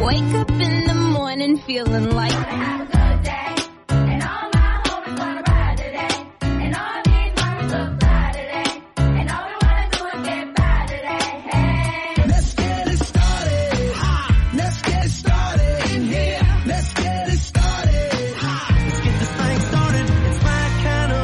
Wake up in the morning feeling like I have a good day. And all my homies wanna ride today. And all these mamas look fly today. And all we wanna do is get by today. Hey. Let's get it started. Let's get it started in here. Let's get it started. Let's get this thing started. It's my kind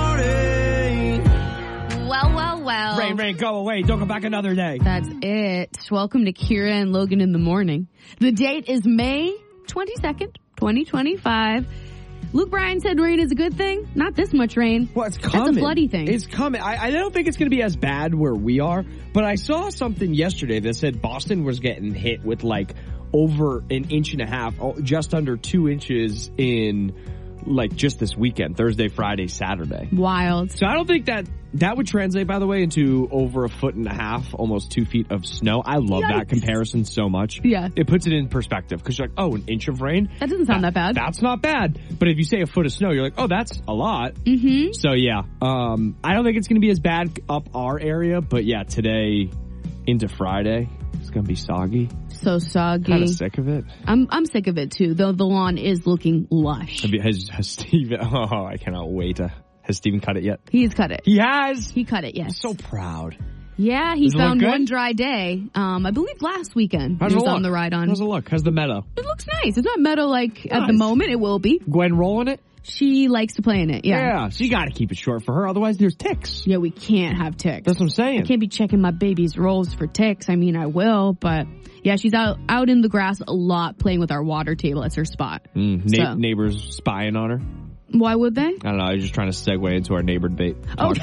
of party. Well. Rain, go away. Don't come back another day. That's it. Welcome to Kira and Logan in the morning. The date is May 22nd, 2025. Luke Bryan said rain is a good thing. Not this much rain. Well, it's coming. That's a bloody thing. It's coming. I don't think it's going to be as bad where we are, but I saw something yesterday that said Boston was getting hit with like over an inch and a half, just under 2 inches in like just this weekend, Thursday, Friday, Saturday. Wild. So I don't think that would translate, by the way, into over 1.5 feet, almost 2 feet of snow. I love that comparison so much. Yeah. It puts it in perspective because you're like, oh, an inch of rain? That doesn't sound that bad. That's not bad. But if you say a foot of snow, you're like, oh, that's a lot. Mm-hmm. So yeah, I don't think it's going to be as bad up our area, but yeah, today into Friday, it's going to be soggy. So soggy. Kind of sick of it. I'm sick of it too, though the lawn is looking lush. Has Steven, I cannot wait. Has Steven cut it yet? He's cut it. He has? He cut it, yes. I'm so proud. Yeah, he Does it look found good? one dry day. I believe last weekend. How's He it was look? on the ride on. How's it look? How's the meadow? It looks nice. It's not meadow like at the Nice. moment. It will be. Gwen rolling it? She likes to play in it. Yeah. So you got to keep it short for her, otherwise there's ticks. Yeah, we can't have ticks. That's what I'm saying. I can't be checking my baby's rolls for ticks. I mean, I will, but yeah, she's out in the grass a lot playing with our water table. That's her spot. So. Neighbors spying on her? Why would they? I don't know. I was just trying to segue into our neighbor debate. Oh.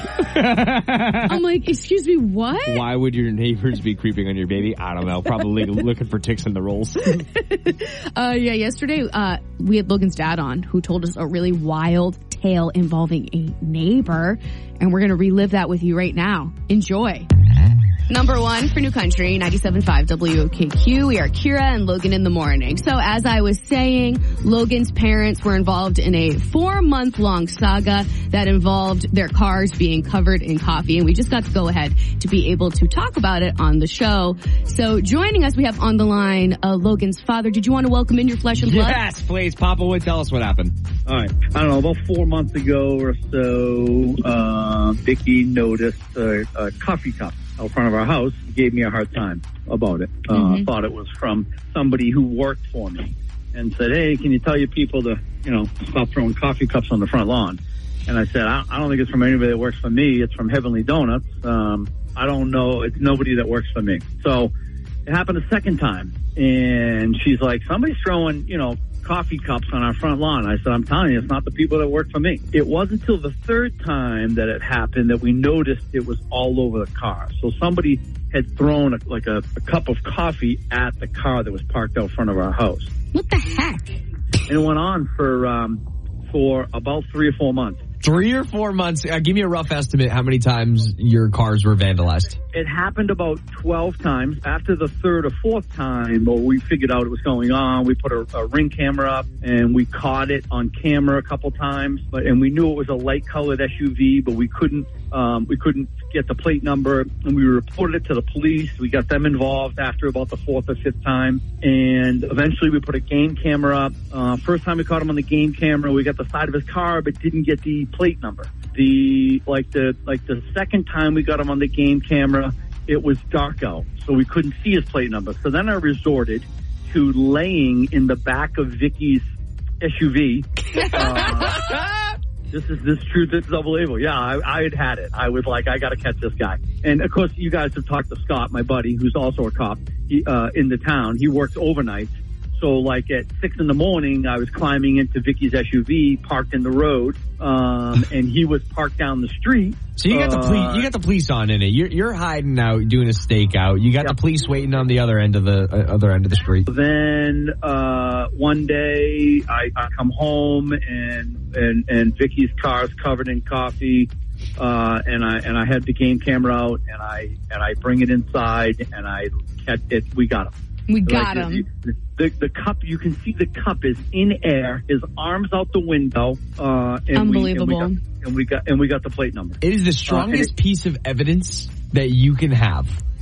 I'm like, excuse me, what? Why would your neighbors be creeping on your baby? I don't know. Probably looking for ticks in the rolls. Yeah, yesterday we had Logan's dad on who told us a really wild tale involving a neighbor, and we're going to relive that with you right now. Enjoy. Number one for New Country, 97.5 WOKQ. We are Kira and Logan in the morning. So as I was saying, Logan's parents were involved in a 4-month-long saga that involved their cars being covered in coffee. And we just got to go ahead to be able to talk about it on the show. So joining us, we have on the line Logan's father. Did you want to welcome in your flesh and blood? Yes, please. Papa would tell us what happened. All right. I don't know, about 4 months ago or so, Vicky noticed a coffee cup out front of our house, gave me a hard time about it. Thought it was from somebody who worked for me and said, hey, can you tell your people to, stop throwing coffee cups on the front lawn? And I said, I don't think it's from anybody that works for me. It's from Heavenly Donuts. I don't know. It's nobody that works for me. So it happened a second time. And she's like, somebody's throwing, coffee cups on our front lawn. I said, I'm telling you, it's not the people that work for me. It wasn't until the third time that it happened that we noticed it was all over the car. So somebody had thrown a cup of coffee at the car that was parked out front of our house. What the heck? And it went on for about 3 or 4 months. 3 or 4 months. Give me a rough estimate how many times your cars were vandalized. It happened about 12 times. After the third or fourth time, we figured out what was going on. We put a Ring camera up, and we caught it on camera a couple times. And we knew it was a light-colored SUV, but we couldn't get the plate number. And we reported it to the police. We got them involved after about the fourth or fifth time. And eventually, we put a game camera up. First time we caught him on the game camera, we got the side of his car, but didn't get the plate number. The second time we got him on the game camera, it was dark out, so we couldn't see his plate number. So then I resorted to laying in the back of Vicky's SUV. This is true. This is unbelievable. Yeah, I had it. I was like, I got to catch this guy. And of course, you guys have talked to Scott, my buddy, who's also a cop in the town. He works overnight. So like at 6 a.m, I was climbing into Vicky's SUV parked in the road, and he was parked down the street. So you got the police on in it. You're hiding out doing a stakeout. You got the police waiting on the other end of the street. Then one day I come home and Vicky's car's covered in coffee, and I had the game camera out and I bring it inside and I catch it. We got him. We got him. The cup, you can see the cup is in air, his arms out the window. And Unbelievable. We got the plate number. It is the strongest piece of evidence that you can have.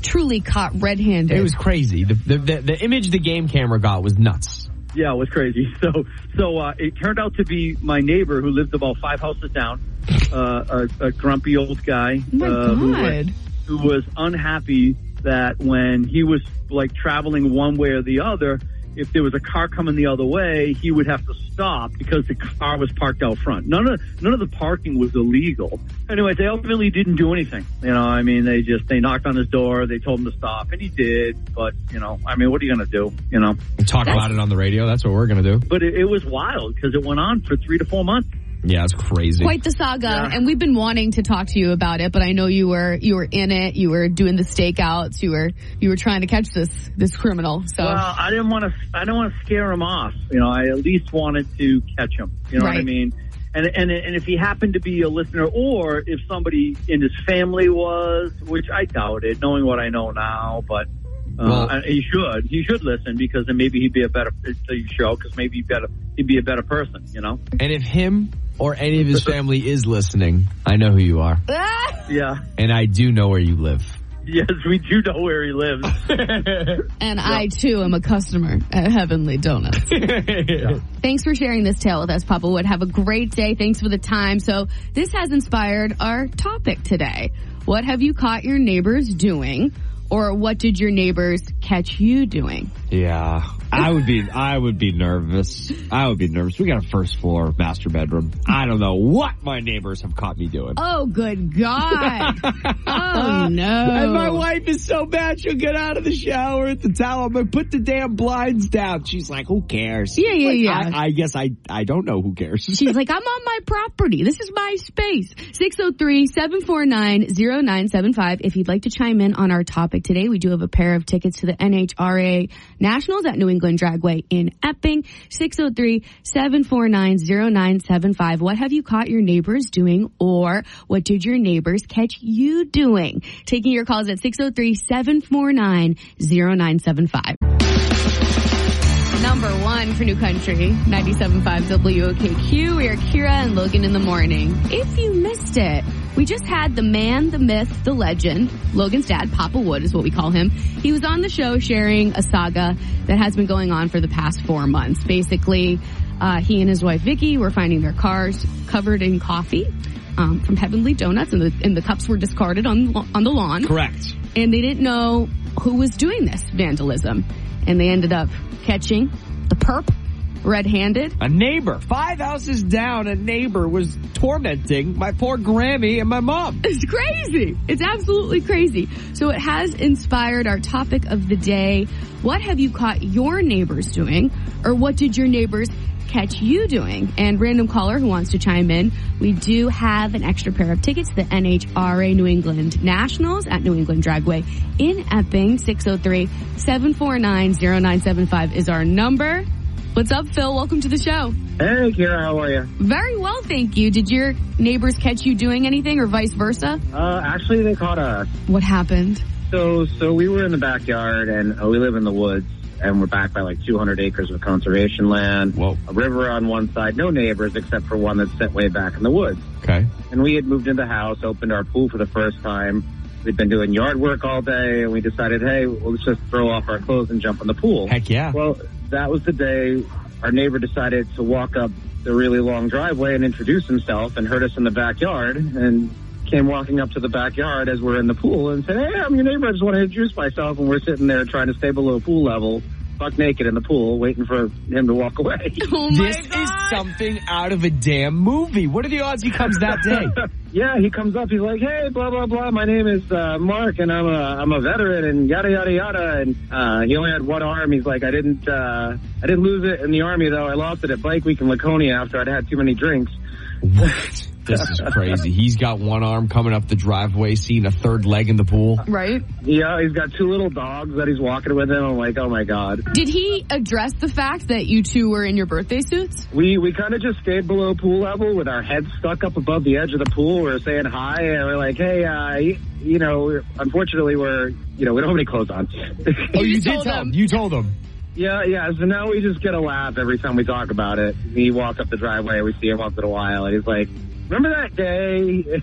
truly caught red-handed. It was crazy. The image the game camera got was nuts. Yeah, it was crazy. So it turned out to be my neighbor who lived about 5 houses down, a grumpy old guy Oh my God. who was unhappy that when he was like traveling one way or the other, if there was a car coming the other way, he would have to stop because the car was parked out front. None of the parking was illegal. Anyway, they ultimately didn't do anything. You know, I mean, they knocked on his door, they told him to stop, and he did. But, you know, I mean, what are you going to do? You know, Talk about it on the radio. That's what we're going to do. but it was wild because it went on for 3 to 4 months. Yeah, it's crazy. Quite the saga, and we've been wanting to talk to you about it, but I know you were in it. You were doing the stakeouts. You were trying to catch this criminal. So Well, I didn't want to scare him off. You know, I at least wanted to catch him. You know what I Right. mean? And if he happened to be a listener, or if somebody in his family was, which I doubted, knowing what I know now, but he should listen, because then maybe he'd be a better show, because maybe he'd be a better person. You know? And if him or any of his family is listening, I know who you are. Yeah. And I do know where you live. Yes, we do know where he lives. and I too am a customer at Heavenly Donuts. Thanks for sharing this tale with us, Papa Wood. Have a great day. Thanks for the time. So this has inspired our topic today. What have you caught your neighbors doing? Or what did your neighbors catch you doing? Yeah, I would be nervous. I would be nervous. We got a first floor master bedroom. I don't know what my neighbors have caught me doing. Oh, good God. Oh, no. And my wife is so bad, she'll get out of the shower at the towel. I'm like, put the damn blinds down. She's like, who cares? Yeah. I guess I don't know who cares. She's like, I'm on my property. This is my space. 603-749-0975. If you'd like to chime in on our topic today, we do have a pair of tickets to the NHRA Nationals at New England Dragway in Epping. 603-749-0975. What have you caught your neighbors doing, or what did your neighbors catch you doing? Taking your calls at 603-749-0975. Number one for New Country, 97.5 WOKQ. We are Kira and Logan in the morning. If you missed it, we just had the man, the myth, the legend, Logan's dad, Papa Wood is what we call him. He was on the show sharing a saga that has been going on for the past 4 months. Basically, he and his wife Vicky were finding their cars covered in coffee from Heavenly Donuts, and the cups were discarded on the lawn. Correct. And they didn't know who was doing this vandalism. And they ended up catching the perp red-handed. A neighbor, 5 houses down, a neighbor was tormenting my poor Grammy and my mom. It's crazy. It's absolutely crazy. So it has inspired our topic of the day. What have you caught your neighbors doing? Or what did your neighbors catch you doing? And random caller who wants to chime in, we do have an extra pair of tickets to the NHRA New England Nationals at New England Dragway in Epping. 603-749-0975 is our number. What's up, Phil? Welcome to the show. Hey, Kira, how are you? Very well, thank you. Did your neighbors catch you doing anything, or vice versa? Actually, they caught us. What happened? So we were in the backyard, and we live in the woods, and we're backed by like 200 acres of conservation land. Whoa. A river on one side, no neighbors except for one that's set way back in the woods. Okay. And we had moved into the house, opened our pool for the first time. We'd been doing yard work all day, and we decided, hey, well, let's just throw off our clothes and jump in the pool. Heck yeah. Well, that was the day our neighbor decided to walk up the really long driveway and introduce himself and heard us in the backyard, and came walking up to the backyard as we're in the pool and said, hey, I'm your neighbor. I just want to introduce myself. And we're sitting there trying to stay below pool level, buck naked in the pool, waiting for him to walk away. Oh my This God. is something out of a damn movie. What are the odds he comes that day? Yeah, he comes up. He's like, hey, blah, blah, blah. My name is Mark, and I'm a veteran, and yada, yada, yada. And he only had one arm. He's like, I didn't lose it in the Army, though. I lost it at Bike Week in Laconia after I'd had too many drinks. What? This is crazy. He's got one arm coming up the driveway, seeing a third leg in the pool. Right? Yeah, he's got 2 little dogs that he's walking with him. I'm like, oh, my God. Did he address the fact that you two were in your birthday suits? We kind of just stayed below pool level with our heads stuck up above the edge of the pool. We were saying hi, and we're like, hey, unfortunately, we don't have any clothes on. Oh, you just did told tell him. him. You told him. Yeah, so now we just get a laugh every time we talk about it. We walk up the driveway, we see him once in a while, and he's like, remember that day?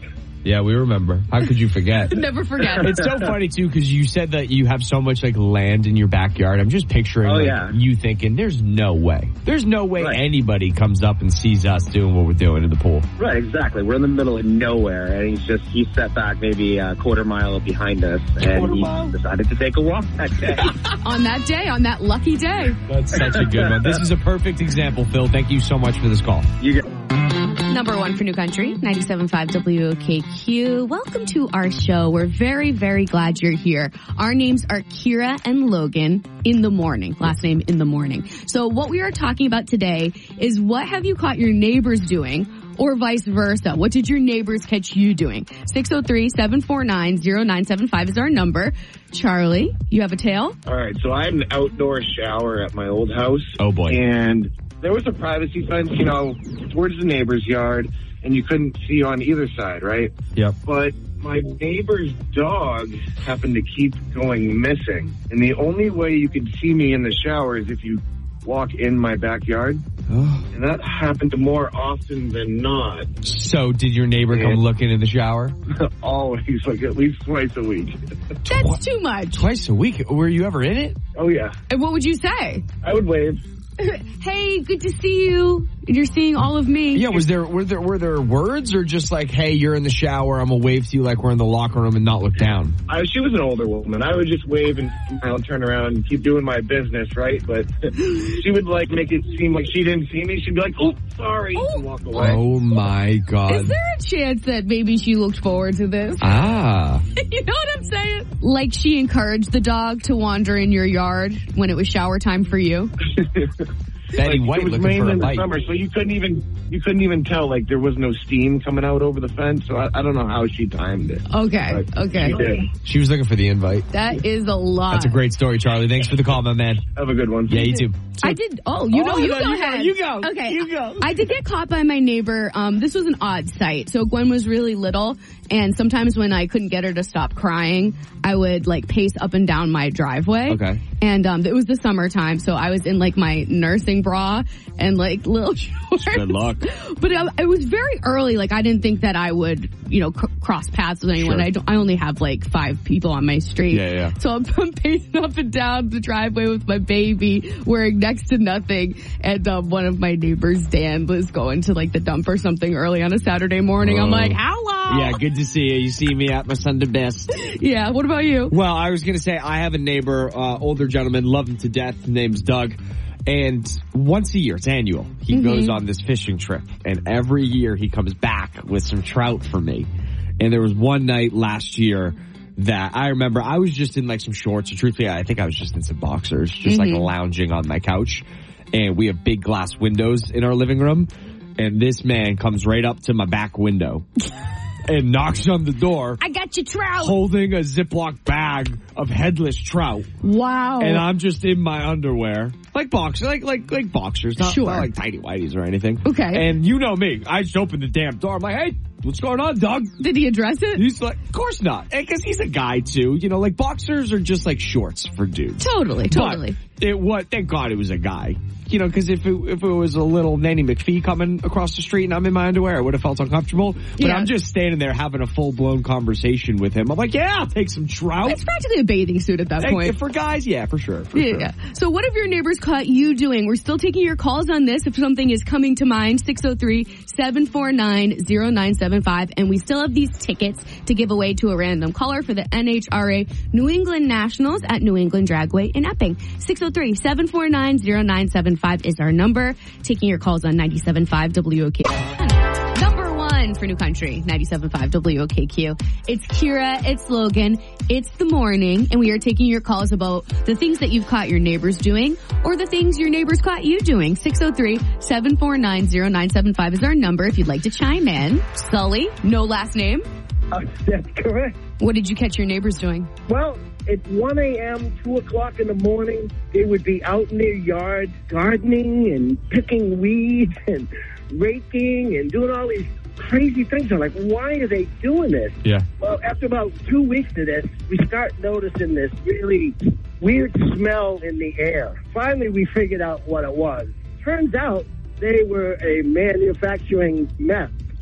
Yeah, we remember. How could you forget? Never forget. It's so funny too because you said that you have so much like land in your backyard. I'm just picturing you thinking, "There's no way. There's no way anybody comes up and sees us doing what we're doing in the pool." Right, exactly. We're in the middle of nowhere, and he's set back maybe a quarter mile behind us, and he decided to take a walk that day. On that lucky day. That's such a good one. This is a perfect example, Phil. Thank you so much for this call. You get. Number one for New Country, 97.5 WOKQ. Welcome to our show. We're very, very glad you're here. Our names are Kira and Logan in the morning. Last name in the morning. So what we are talking about today is what have you caught your neighbors doing? Or vice versa. What did your neighbors catch you doing? 603-749-0975 is our number. Charlie, you have a tale? All right, so I have an outdoor shower at my old house. Oh, boy. And there was a privacy fence, towards the neighbor's yard, and you couldn't see on either side, right? Yep. But my neighbor's dog happened to keep going missing. And the only way you could see me in the shower is if you walk in my backyard. And that happened more often than not. So did your neighbor come looking in the shower? Always, like at least twice a week. That's too much. Twice a week? Were you ever in it? Oh, yeah. And what would you say? I would wave. Hey, good to see you. You're seeing all of me. Yeah, were there words or just like, hey, you're in the shower, I'm gonna wave to you like we're in the locker room and not look down? She was an older woman. I would just wave and smile, turn around and keep doing my business, right? But she would like make it seem like she didn't see me. She'd be like, "Oh, sorry," and walk away. Oh my God. Is there a chance that maybe she looked forward to this? Ah. You know what I'm saying? Like she encouraged the dog to wander in your yard when it was shower time for you? Betty White it was looking for a in the bite. summer, so you couldn't even tell, like, there was no steam coming out over the fence, so I don't know how she timed it. Okay, But okay. She did. She was looking for the invite. That is a lot. That's a great story, Charlie. Thanks for the call, my man. Have a good one. Yeah, you too. I did. Oh, you go ahead. You go. Okay. You go. I did get caught by my neighbor. This was an odd sight. So Gwen was really little, and sometimes when I couldn't get her to stop crying, I would like pace up and down my driveway. Okay. And it was the summertime, so I was in like my nursing bra and like little shorts. Good luck. But it was very early. Like I didn't think that I would, cross paths with anyone. Sure. I only have like 5 people on my street. Yeah. So I'm pacing up and down the driveway with my baby, wearing next to nothing. And one of my neighbors, Dan, was going to like the dump or something early on a Saturday morning. I'm like, hello. Yeah, good to see you. You see me at my Sunday best. Yeah. What about you? Well, I was going to say I have a neighbor, older gentleman, love him to death. His name's Doug. And once a year, it's annual, he goes on this fishing trip. And every year he comes back with some trout for me. And there was one night last year that I remember I was just in like some shorts. And truthfully, I think I was just in some boxers, just like lounging on my couch. And we have big glass windows in our living room. And this man comes right up to my back window. And knocks on the door. I got you trout. Holding a Ziploc bag of headless trout. Wow. And I'm just in my underwear. Like boxers, like boxers. Not like tighty whities or anything. Okay. And you know me. I just opened the damn door. I'm like, hey, what's going on, Doug? Did he address it? He's like, of course not. Because he's a guy too. Like boxers are just like shorts for dudes. Totally. But thank God it was a guy. Because if it was a little Nanny McPhee coming across the street and I'm in my underwear, I would have felt uncomfortable. But I'm just standing there having a full-blown conversation with him. I'm like, yeah, I'll take some trout. It's practically a bathing suit at that point. For guys, yeah, for sure. Yeah. So what have your neighbors caught you doing? We're still taking your calls on this. If something is coming to mind, 603-749-0975. And we still have these tickets to give away to a random caller for the NHRA New England Nationals at New England Dragway in Epping. 603-749-0975 is our number. Taking your calls on 97.5 WOKQ. Number one for New Country, 97.5 WOKQ. It's Kira, it's Logan, it's the morning, and we are taking your calls about the things that you've caught your neighbors doing or the things your neighbors caught you doing. 603-749-0975 is our number if you'd like to chime in. Sully, no last name. That's correct. What did you catch your neighbors doing? Well, at 1 a.m., 2 o'clock in the morning, they would be out in their yard gardening and picking weeds and raking and doing all these crazy things. I'm like, why are they doing this? Yeah. Well, after about 2 weeks of this, we start noticing this really weird smell in the air. Finally, we figured out what it was. Turns out they were a manufacturing meth.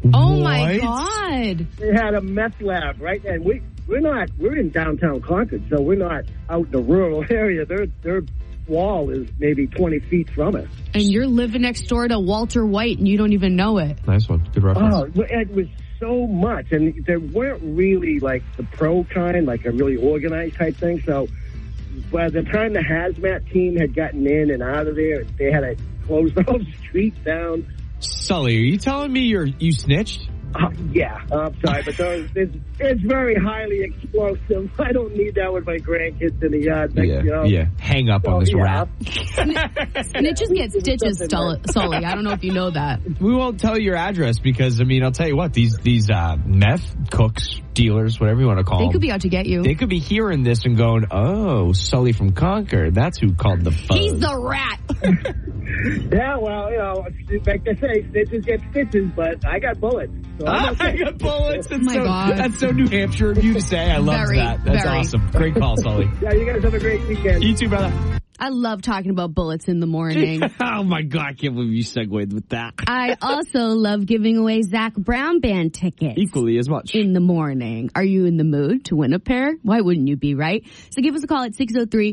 Oh my What? God. They had a meth lab, right? And we're in downtown Concord, so we're not out in the rural area. Their wall is maybe 20 feet from us. And you're living next door to Walter White and you don't even know it. Nice one. Good reference. Oh, it was so much. And there weren't really like the pro kind, like a really organized type thing. So by the time the hazmat team had gotten in and out of there, they had to close the whole street down. Sully, are you telling me you snitched? Yeah, I'm sorry, but it's very highly explosive. I don't need that with my grandkids in the yard. Yeah. Hang up on this rap. Snitches get stitches, Sully. I don't know if you know that. We won't tell you your address because, I mean, I'll tell you what, these meth cooks, dealers, whatever you want to call them. They could be out to get you. They could be hearing this and going, oh, Sully from Concord, that's who called the fuzz. He's the rat. Yeah, well, like they say, snitches get stitches, but I got bullets. So I'm okay. I got bullets. That's My God. That's so New Hampshire of you to say. I love Very, that. That's very. awesome. Great call, Sully. Yeah, you guys have a great weekend. You too, brother. I love talking about bullets in the morning. Oh my God, I can't believe you segued with that. I also love giving away Zach Brown Band tickets. Equally as much. In the morning. Are you in the mood to win a pair? Why wouldn't you be, right? So give us a call at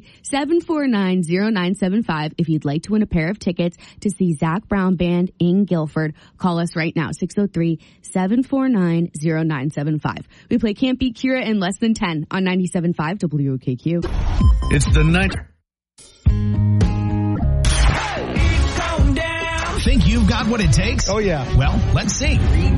603-749-0975 if you'd like to win a pair of tickets to see Zach Brown Band in Guilford. Call us right now, 603-749-0975. We play Can't Beat Kira in less than 10 on 97.5 WOKQ. It's the night. Think you've got what it takes? Oh, yeah. Well, let's see.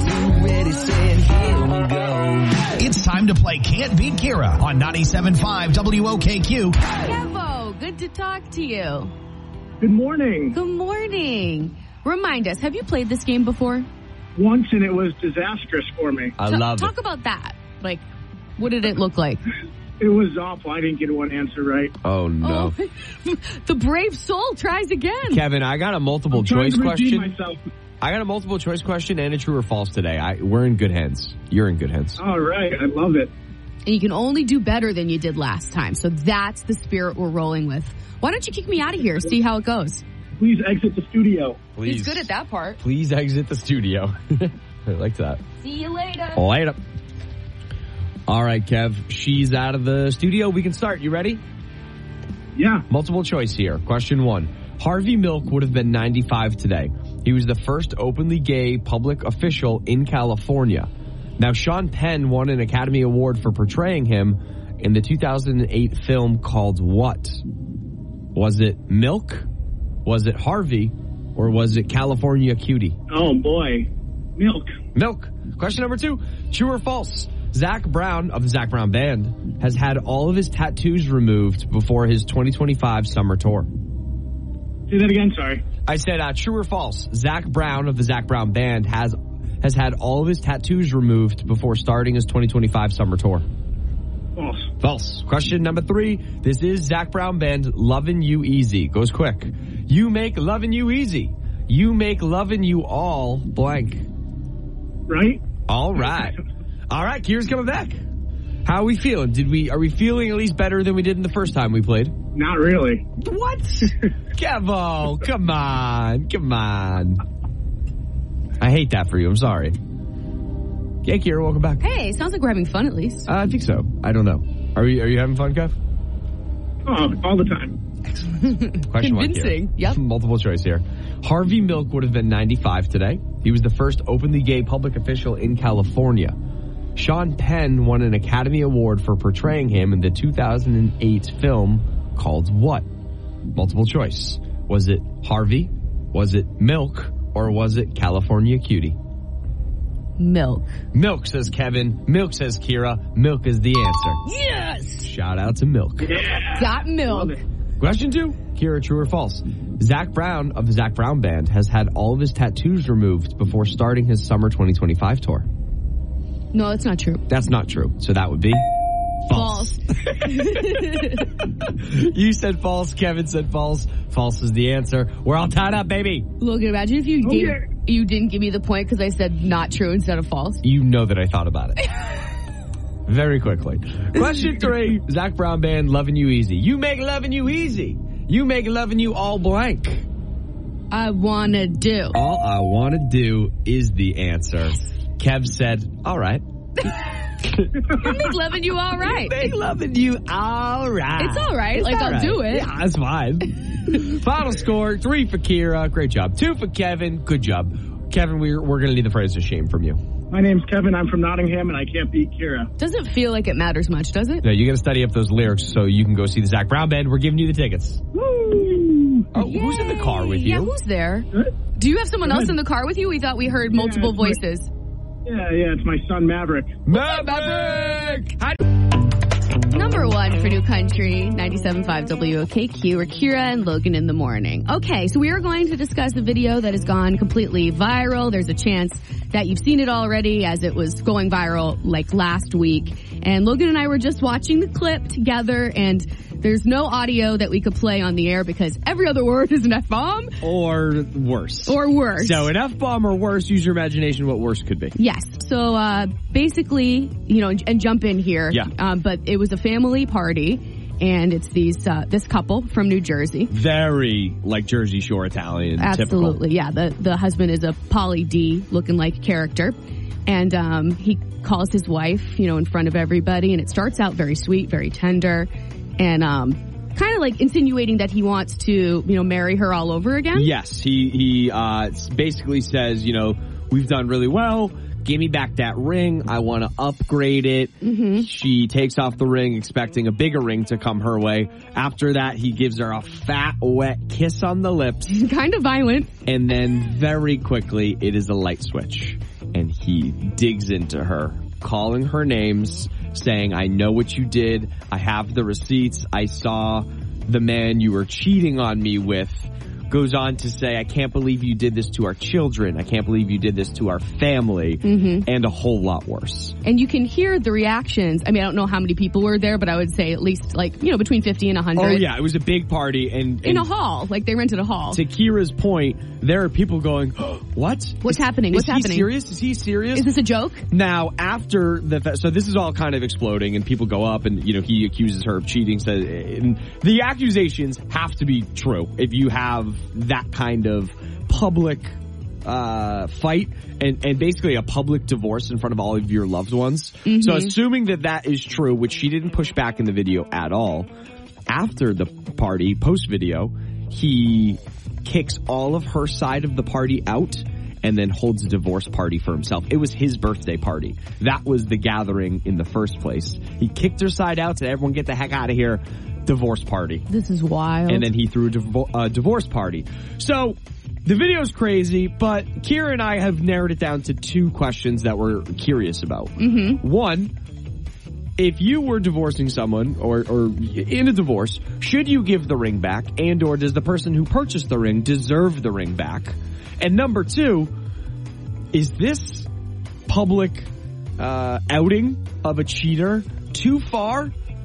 It's time to play Can't Beat Kira on 97.5 WOKQ. Kevo, good to talk to you. Good morning. Good morning. Remind us, have you played this game before? Once, and it was disastrous for me. I love Talk about that. Like, what did it look like? It was awful. I didn't get one answer right. Oh, no. Oh, the brave soul tries again. Kevin, I got a multiple choice question. I got a multiple choice question and a true or false today. We're in good hands. You're in good hands. All right. I love it. And you can only do better than you did last time. So that's the spirit we're rolling with. Why don't you kick me out of here? See how it goes. Please exit the studio. Please. He's good at that part. Please exit the studio. I like that. See you later. Later. All right, Kev. She's out of the studio. We can start. You ready? Yeah. Multiple choice here. Question 1. Harvey Milk would have been 95 today. He was the first openly gay public official in California. Now, Sean Penn won an Academy Award for portraying him in the 2008 film called what? Was it Milk? Was it Harvey? Or was it California Cutie? Oh, boy. Milk. Milk. Question number 2. True or false? Zach Brown of the Zach Brown Band has had all of his tattoos removed before his 2025 summer tour. Say that again, sorry. I said true or false? Zach Brown of the Zach Brown Band has had all of his tattoos removed before starting his 2025 summer tour. False. False. Question number 3. This is Zach Brown Band, Lovin' You Easy. Goes quick. You make lovin' you easy. You make lovin' you all blank. Right? All right. All right, Kira's coming back. How are we feeling? Are we feeling at least better than we did in the first time we played? Not really. What? Kevo, come on. I hate that for you. I'm sorry. Yeah, Kira, welcome back. Hey, sounds like we're having fun at least. I think so. I don't know. Are you having fun, Kev? Oh, all the time. Question 1, Convincing. Kira. Yep. Multiple choice here. Harvey Milk would have been 95 today. He was the first openly gay public official in California. Sean Penn won an Academy Award for portraying him in the 2008 film called what? Multiple choice. Was it Harvey? Was it Milk? Or was it California Cutie? Milk. Milk, says Kevin. Milk, says Kira. Milk is the answer. Yes! Shout out to Milk. Yeah. Got milk. Question 2. Kira, true or false? Zach Brown of the Zach Brown Band has had all of his tattoos removed before starting his summer 2025 tour. No, that's not true. That's not true. So that would be false. You said false. Kevin said false. False is the answer. We're all tied up, baby. Logan, imagine if you didn't give me the point because I said not true instead of false. You know that I thought about it. Very quickly. Question 3. Zach Brown Band, Lovin' You Easy. You make lovin' you easy. You make lovin' you all blank. I wanna do. All I wanna do is the answer. Kev said, all right. Make loving you all right. Make loving you all right. It's all right. Like, I'll do it. Yeah, that's fine. Final score, 3 for Kira. Great job. 2 for Kevin. Good job. Kevin, we're going to need the phrase of shame from you. My name's Kevin. I'm from Nottingham, and I can't beat Kira. Doesn't feel like it matters much, does it? No, you got to study up those lyrics so you can go see the Zach Brown Band. We're giving you the tickets. Woo! Oh, who's in the car with you? Yeah, who's there? Do you have someone else in the car with you? We thought we heard multiple voices. Yeah, it's my son Maverick. Maverick! Number 1 for New Country, 97.5 WOKQ, or Kira and Logan in the morning. Okay, so we are going to discuss a video that has gone completely viral. There's a chance that you've seen it already as it was going viral like last week. And Logan and I were just watching the clip together, and there's no audio that we could play on the air because every other word is an F-bomb. Or worse. Or worse. So an F-bomb or worse, use your imagination what worse could be. Yes. So basically, and jump in here. Yeah. But it was a family party, and it's this couple from New Jersey. Very like Jersey Shore Italian. Absolutely. Typical. Yeah. The husband is a Pauly D looking like character. And he calls his wife, in front of everybody, and it starts out very sweet, very tender, and kind of like insinuating that he wants to, marry her all over again. Yes, he basically says, we've done really well. Give me back that ring. I want to upgrade it. Mm-hmm. She takes off the ring, expecting a bigger ring to come her way. After that, he gives her a fat, wet kiss on the lips. Kind of violent. And then very quickly, it is a light switch. And he digs into her, calling her names, saying, I know what you did. I have the receipts. I saw the man you were cheating on me with. Goes on to say, I can't believe you did this to our children. I can't believe you did this to our family. Mm-hmm. And a whole lot worse. And you can hear the reactions. I mean, I don't know how many people were there, but I would say at least between 50 and 100. Oh yeah, it was a big party. And in a hall. Like they rented a hall. To Kira's point, there are people going, oh, what? What's happening? What's happening? Is he serious? Is this a joke? Now, after so this is all kind of exploding and people go up and, he accuses her of cheating. And the accusations have to be true if you have that kind of public fight and basically a public divorce in front of all of your loved ones. Mm-hmm. So assuming that is true, which she didn't push back in the video at all, after the party, post video, he kicks all of her side of the party out and then holds a divorce party for himself. It was his birthday party. That was the gathering in the first place. He kicked her side out, said, everyone get the heck out of here. Divorce party. This is wild. And then he threw a divorce party. So the video's crazy, but Kira and I have narrowed it down to 2 questions that we're curious about. Mm-hmm. One, if you were divorcing someone or in a divorce, should you give the ring back, and or does the person who purchased the ring deserve the ring back? And number 2, is this public outing of a cheater too far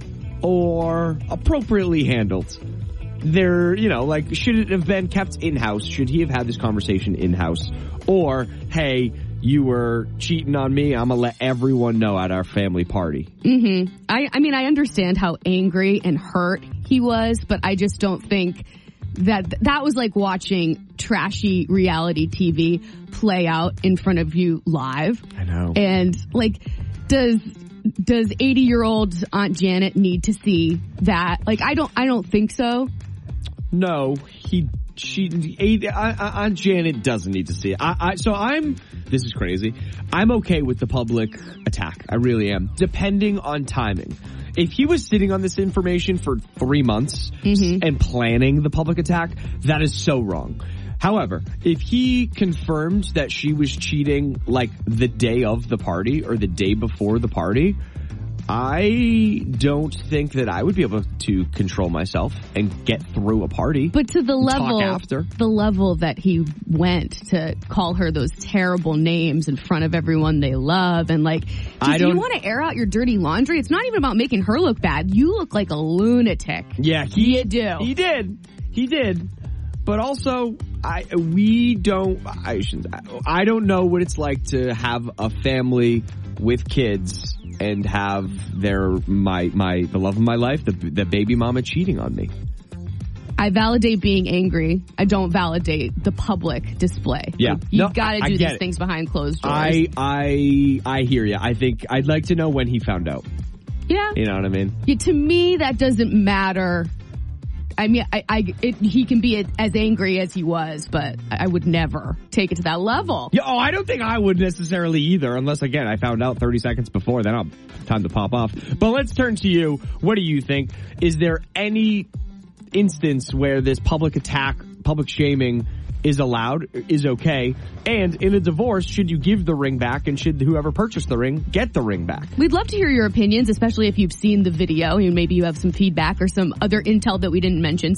or appropriately handled? Should it have been kept in-house? Should he have had this conversation in-house? Or, hey, you were cheating on me, I'm gonna let everyone know at our family party. Mm-hmm. I mean, I understand how angry and hurt he was, but I just don't think that was like watching trashy reality TV play out in front of you live. I know. And does 80-year-old Aunt Janet need to see that? I don't think so. No, Aunt Janet doesn't need to see it. This is crazy. I'm okay with the public attack. I really am. Depending on timing. If he was sitting on this information for 3 months and planning the public attack, that is so wrong. However, if he confirmed that she was cheating the day of the party or the day before the party, I don't think that I would be able to control myself and get through a party. But to the level that he went to call her those terrible names in front of everyone they love, and do you want to air out your dirty laundry? It's not even about making her look bad. You look like a lunatic. Yeah, you do. He did. But also, I don't know what it's like to have a family with kids and have the love of my life, the baby mama cheating on me. I validate being angry. I don't validate the public display. Yeah. Like, you've No, got to I do get these it. things behind closed doors. I hear you. I think I'd like to know when he found out. yeah. You know what I mean? Yeah, to me, that doesn't matter. I mean, he can be as angry as he was, but I would never take it to that level. Yeah, I don't think I would necessarily either, unless, again, I found out 30 seconds before, then I'll time to pop off. But let's turn to you. What do you think? Is there any instance where this public attack, public shaming is allowed, is okay? And in a divorce, should you give the ring back, and should whoever purchased the ring get the ring back? We'd love to hear your opinions, especially if you've seen the video and maybe you have some feedback or some other intel that we didn't mention.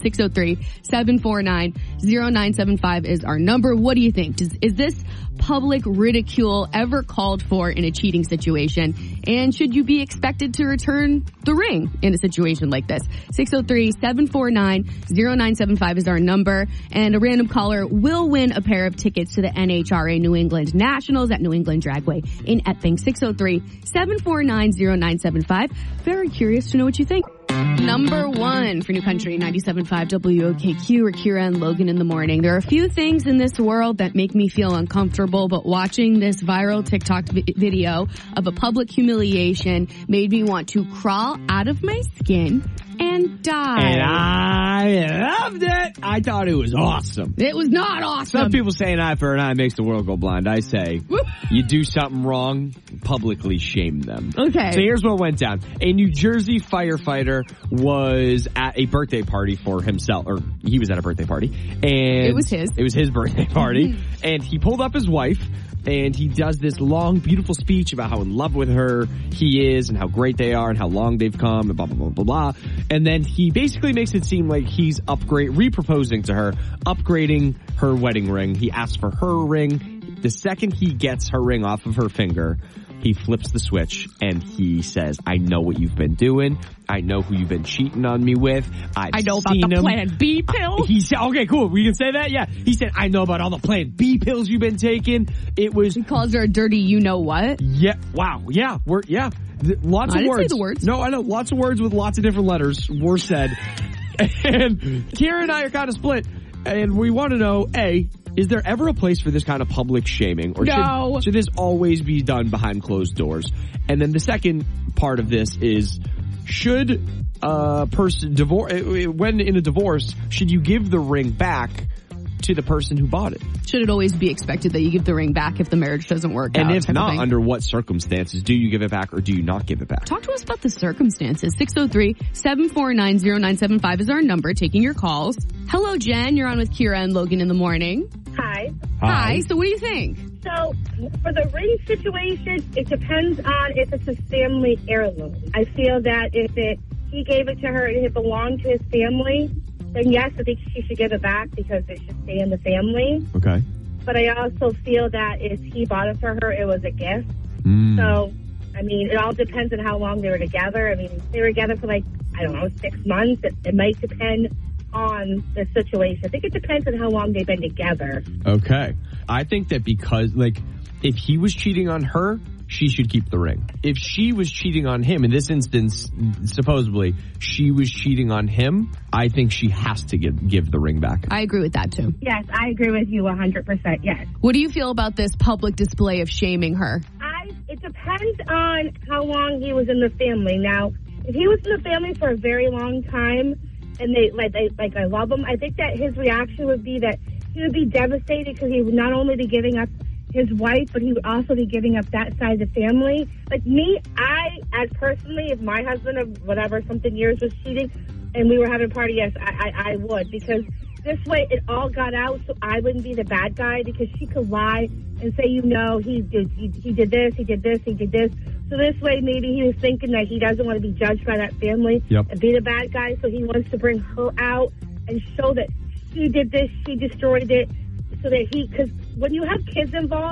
603-749-0975 is our number. What do you think? Is this public ridicule ever called for in a cheating situation? And should you be expected to return the ring in a situation like this? 603-749-0975 is our number. And a random caller will win a pair of tickets to the NHRA New England Nationals at New England Dragway in Epping. 603-749-0975. Very curious to know what you think. Number one for New Country 97.5 WOKQ, Akira and Logan in the morning. There are a few things in this world that make me feel uncomfortable, but watching this viral TikTok video of a public humiliation made me want to crawl out of my skin and die. And I loved it. I thought it was awesome. It was not awesome. Some people say an eye for an eye makes the world go blind. I say, you do something wrong, publicly shame them. Okay. So here's what went down. A New Jersey firefighter was at a birthday party for himself, or he was at a birthday party. And it was his. It was his birthday party. And he pulled up his wife, and he does this long, beautiful speech about how in love with her he is and how great they are and how long they've come and blah, blah, blah, blah, blah. And then he basically makes it seem like he's re-proposing to her, upgrading her wedding ring. He asks for her ring. The second he gets her ring off of her finger, he flips the switch and he says, I know what you've been doing. I know who you've been cheating on me with. I know about the Plan B pill. He said, okay, cool. We can say that? Yeah. He said, I know about all the Plan B pills you've been taking. It was... He calls her a dirty you-know-what. Yeah. Wow. Yeah. Lots I of didn't words. say the words. No, I know. Lots of words with lots of different letters were said. And Kira and I are kind of split. And we want to know, A, is there ever a place for this kind of public shaming? Or No. should this always be done behind closed doors? And then the second part of this is, should a person when in a divorce, should you give the ring back to the person who bought it? Should it always be expected that you give the ring back if the marriage doesn't work out? And if type of not, thing? under what circumstances do you give it back or do you not give it back? Talk to us about the circumstances. 603-749-0975 is our number, taking your calls. Hello, Jen. You're on with Kira and Logan in the morning. Hi. Hi. So what do you think? So, for the ring situation, it depends on if it's a family heirloom. I feel that if he gave it to her and it belonged to his family, then yes, I think she should give it back because it should stay in the family. Okay. But I also feel that if he bought it for her, it was a gift. So, I mean, it all depends on how long they were together. I mean, they were together for 6 months. It might depend on the situation. I think it depends on how long they've been together. Okay. I think that because, if he was cheating on her, she should keep the ring. If she was cheating on him, in this instance, supposedly, she was cheating on him, I think she has to give the ring back. I agree with that, too. Yes, I agree with you 100%, yes. What do you feel about this public display of shaming her? It depends on how long he was in the family. Now, if he was in the family for a very long time, and I love him, I think that his reaction would be that he would be devastated because he would not only be giving up his wife, but he would also be giving up that side of the family. Like me, as personally, if my husband of whatever, something years was cheating and we were having a party, yes, I would. Because this way it all got out so I wouldn't be the bad guy because she could lie and say, he did this, he did this, he did this. So this way maybe he was thinking that he doesn't want to be judged by that family and be the bad guy. So he wants to bring her out and show that she did this, she destroyed it. So that because when you have kids involved,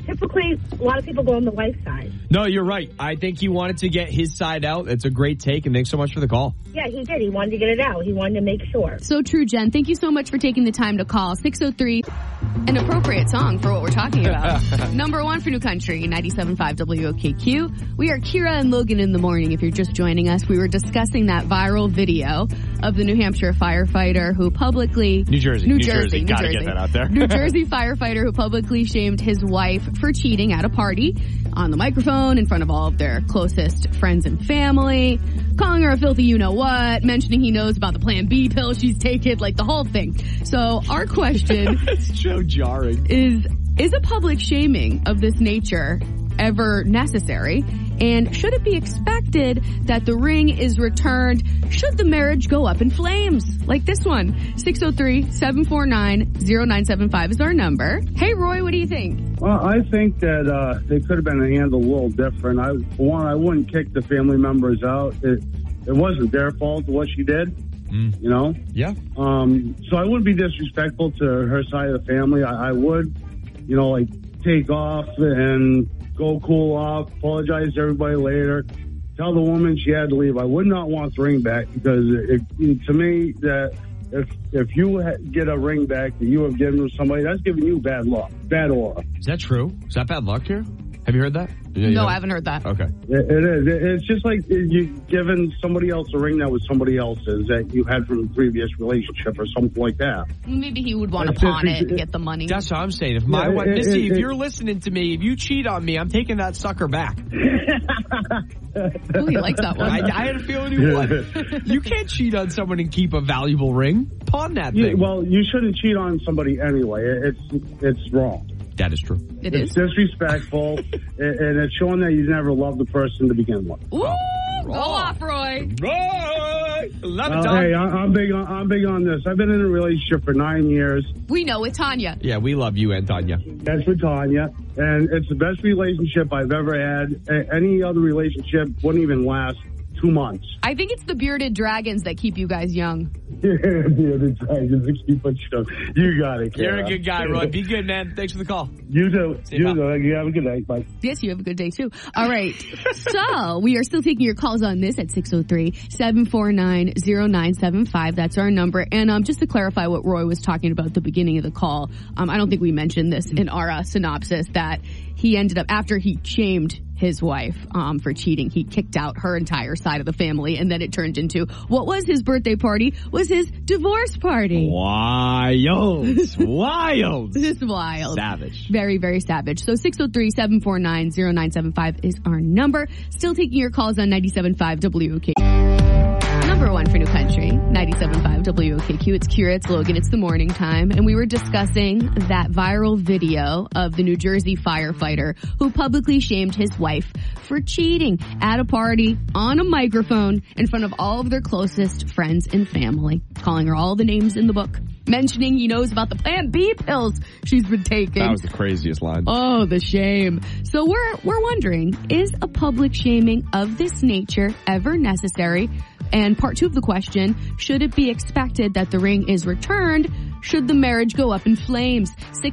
typically a lot of people go on the wife side. No, you're right. I think he wanted to get his side out. It's a great take, and thanks so much for the call. Yeah, he did. He wanted to get it out. He wanted to make sure. So true, Jen. Thank you so much for taking the time to call. 603, an appropriate song for what we're talking about. Number one for New Country, 97.5 WOKQ. We are Kira and Logan in the morning. If you're just joining us, we were discussing that viral video of the New Hampshire firefighter who publicly... New Jersey. Gotta get that out there. New Jersey firefighter who publicly shamed his wife for cheating at a party on the microphone in front of all of their closest friends and family, calling her a filthy you-know-what, mentioning he knows about the Plan B pill she's taken, like the whole thing. So our question It's so jarring. is a public shaming of this nature ever necessary? And should it be expected that the ring is returned should the marriage go up in flames? Like this one. 603-749-0975 is our number. Hey, Roy, what do you think? Well, I think that they could have been handled a little different. For one, I wouldn't kick the family members out. It wasn't their fault what she did. You know? Yeah. So I wouldn't be disrespectful to her side of the family. I would, you know, like take off and go cool off, apologize to everybody later, tell the woman she had to leave. I would not want the ring back because to me, that if you get a ring back that you have given to somebody, that's giving you bad luck, bad aura. Is that true? Is that bad luck here? Have you heard that? No, I haven't heard that. Okay. It is. It's just like you giving somebody else a ring that was somebody else's that you had from a previous relationship or something like that. Maybe he would want to pawn it and get the money. That's what I'm saying. If my wife, Missy, if you're listening to me, if you cheat on me, I'm taking that sucker back. Oh, he likes that one. I had a feeling he would. You can't cheat on someone and keep a valuable ring. Pawn that thing. Well, you shouldn't cheat on somebody anyway. It's wrong. That is true. It's disrespectful, and it's showing that you never loved the person to begin with. Ooh, go off, Roy. Roy! Love it, Tom. Tom. Hey, I'm big on this. I've been in a relationship for 9 years. We know with Tanya. Yeah, we love you and Tanya. That's with Tanya, and it's the best relationship I've ever had. Any other relationship wouldn't even last 2 months. I think it's the bearded dragons that keep you guys young. Bearded dragons that keep us young. You got it, Kara. You're a good guy, Roy. Be good, man. Thanks for the call. You too. You Bye. too. You have a good night. Bye. Yes, you have a good day too. All right. So we are still taking your calls on this at 603-749-0975. That's our number. And just to clarify what Roy was talking about at the beginning of the call, I don't think we mentioned this in our synopsis that he ended up, after he shamed his wife for cheating, he kicked out her entire side of the family, and then it turned into what was his birthday party was his divorce party. Wild. Wild. This is wild. Savage. Very, very savage. So 603-749-0975 is our number. Still taking your calls on 97.5 WOK. Number one for New Country, 97.5 WOKQ. It's Kira, it's Logan, it's the morning time. And we were discussing that viral video of the New Jersey firefighter who publicly shamed his wife for cheating at a party on a microphone in front of all of their closest friends and family, calling her all the names in the book, mentioning he knows about the Plan B pills she's been taking. That was the craziest line. Oh, the shame. So we're wondering, is a public shaming of this nature ever necessary? And part two of the question, should it be expected that the ring is returned should the marriage go up in flames?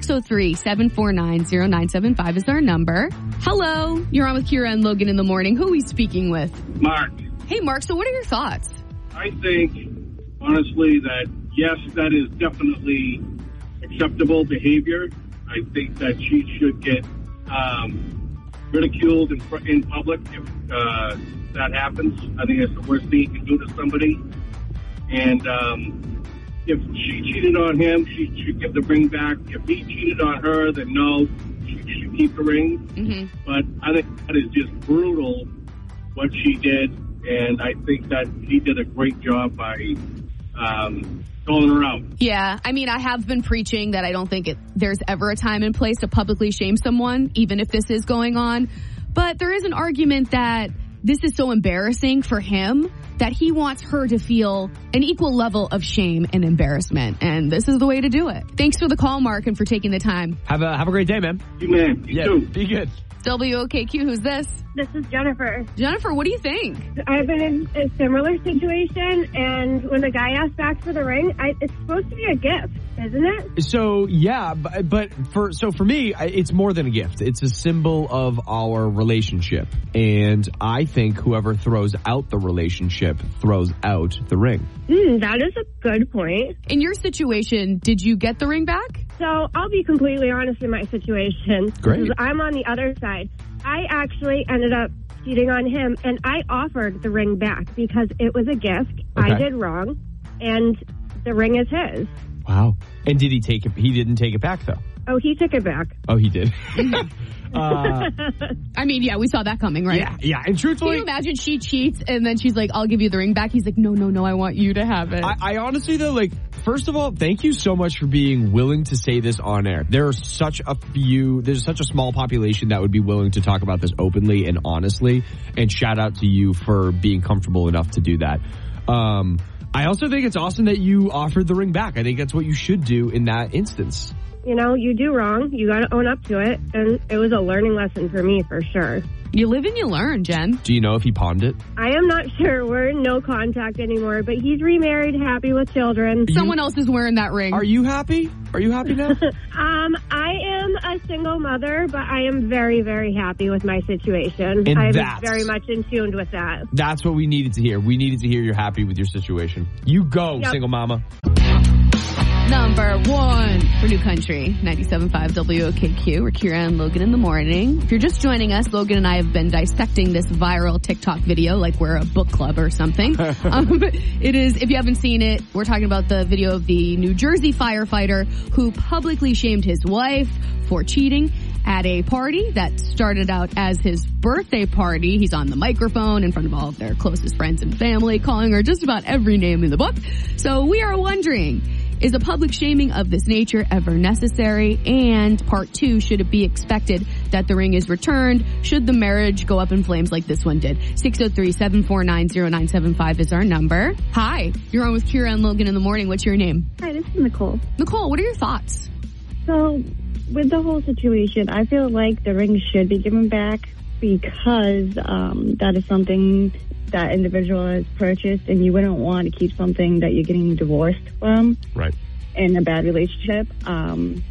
603-749-0975 is our number. Hello, you're on with Kira and Logan in the morning. Who are we speaking with? Mark, Hey, Mark, so what are your thoughts? I think, honestly, that yes, that is definitely acceptable behavior. I think that she should get ridiculed in public if that happens. I think that's the worst thing you can do to somebody. And if she cheated on him, she should give the ring back. If he cheated on her, then no, she should keep the ring. Mm-hmm. But I think that is just brutal what she did, and I think that he did a great job by calling her out. Yeah, I mean, I have been preaching that I don't think there's ever a time and place to publicly shame someone, even if this is going on. But there is an argument that this is so embarrassing for him that he wants her to feel an equal level of shame and embarrassment. And this is the way to do it. Thanks for the call, Mark, and for taking the time. Have a great day, man. You man, you too. Be good. WOKQ, who's this? This is Jennifer. Jennifer, what do you think? I've been in a similar situation, and when the guy asked back for the ring, it's supposed to be a gift. isn't it? So yeah, but for me, it's more than a gift. It's a symbol of our relationship, and I think whoever throws out the relationship throws out the ring. That is a good point. In your situation, did you get the ring back? So I'll be completely honest in my situation. Great. Because I'm on the other side. I actually ended up cheating on him, and I offered the ring back because it was a gift. Okay. I did wrong, and the ring is his. Wow. And did he take it? He didn't take it back though. Oh, he took it back. Oh, he did. I mean, yeah, we saw that coming, right? Yeah. And truthfully, can you imagine she cheats and then she's like, I'll give you the ring back? He's like, no, I want you to have it. I honestly though, like, first of all, thank you so much for being willing to say this on air. There's such a small population that would be willing to talk about this openly and honestly, and shout out to you for being comfortable enough to do that. I also think it's awesome that you offered the ring back. I think that's what you should do in that instance. You know, you do wrong. You got to own up to it. And it was a learning lesson for me, for sure. You live and you learn, Jen. Do you know if he pawned it? I am not sure. We're in no contact anymore, but he's remarried, happy with children. Someone else is wearing that ring. Are you happy? Are you happy now? I am a single mother, but I am very, very happy with my situation. And I'm very much in tune with that. That's what we needed to hear. We needed to hear you're happy with your situation. You go, Yep. single mama. Number 1 for New Country, 97.5 WOKQ. We're Kira and Logan in the morning. If you're just joining us, Logan and I have been dissecting this viral TikTok video like we're a book club or something. It is, if you haven't seen it, we're talking about the video of the New Jersey firefighter who publicly shamed his wife for cheating at a party that started out as his birthday party. He's on the microphone in front of all of their closest friends and family, calling her just about every name in the book. So we are wondering, is a public shaming of this nature ever necessary? And part 2, should it be expected that the ring is returned? Should the marriage go up in flames like this one did? 603-749-0975 is our number. Hi, you're on with Kira and Logan in the morning. What's your name? Hi, this is Nicole. Nicole, what are your thoughts? So, with the whole situation, I feel like the ring should be given back because that is something that individual has purchased, and you wouldn't want to keep something that you're getting divorced from. Right. In a bad relationship. On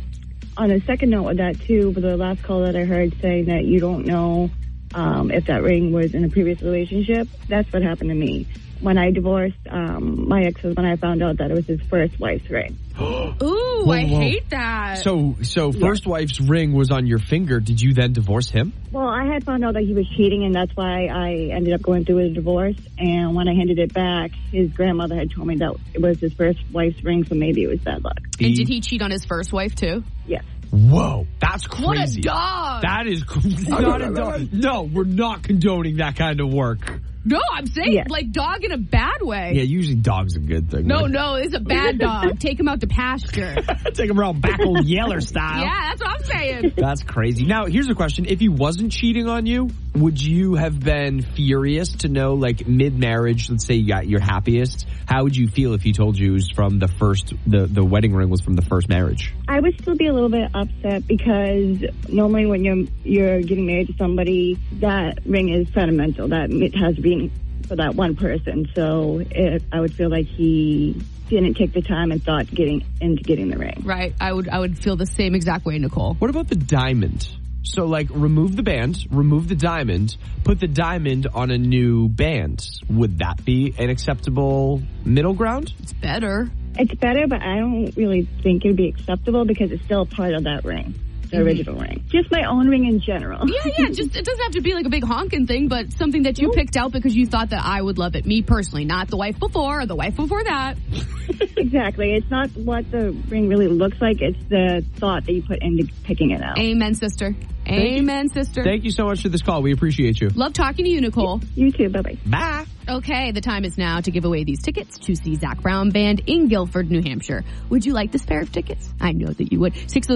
a second note of that too, but the last call that I heard saying that you don't know if that ring was in a previous relationship, that's what happened to me. When I divorced my ex-husband, I found out that it was his first wife's ring. Ooh, I hate that. So first wife's ring was on your finger. Did you then divorce him? Well, I had found out that he was cheating, and that's why I ended up going through with a divorce. And when I handed it back, his grandmother had told me that it was his first wife's ring, so maybe it was bad luck. And did he cheat on his first wife too? Yes. Whoa, that's crazy. What a dog. That is not a dog. No, we're not condoning that kind of work. No, I'm saying like dog in a bad way. Yeah, usually dog's a good thing. No, right? no, it's a bad dog. Take him out to pasture. Take him around back old Yeller style. Yeah, that's what I'm saying. That's crazy. Now, here's a question. If he wasn't cheating on you, would you have been furious to know, like, mid-marriage, let's say you got your happiest, how would you feel if he told you it was from the first, the wedding ring was from the first marriage? I would still be a little bit upset because normally when you're getting married to somebody, that ring is sentimental. That it has been for that one person. So I would feel like he didn't take the time and thought getting the ring. Right. I would feel the same exact way, Nicole. What about the diamond? So, like, remove the band, remove the diamond, put the diamond on a new band. Would that be an acceptable middle ground? It's better. It's better, but I don't really think it would be acceptable because it's still part of that ring. The original ring. Just my own ring in general. Yeah, just it doesn't have to be like a big honking thing, but something that you picked out because you thought that I would love it. Me personally, not the wife before or the wife before that. Exactly. It's not what the ring really looks like. It's the thought that you put into picking it out. Amen, sister. Amen, sister. Thank you so much for this call. We appreciate you. Love talking to you, Nicole. You too. Bye-bye. Bye. Okay, the time is now to give away these tickets to see Zac Brown Band in Guilford, New Hampshire. Would you like this pair of tickets? I know that you would.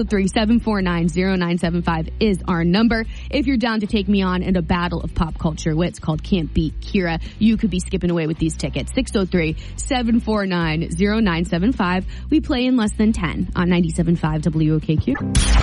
603-749-0975 is our number. If you're down to take me on in a battle of pop culture wits called Can't Beat Kira, you could be skipping away with these tickets. 603-749-0975. We play in less than 10 on 97.5 WOKQ.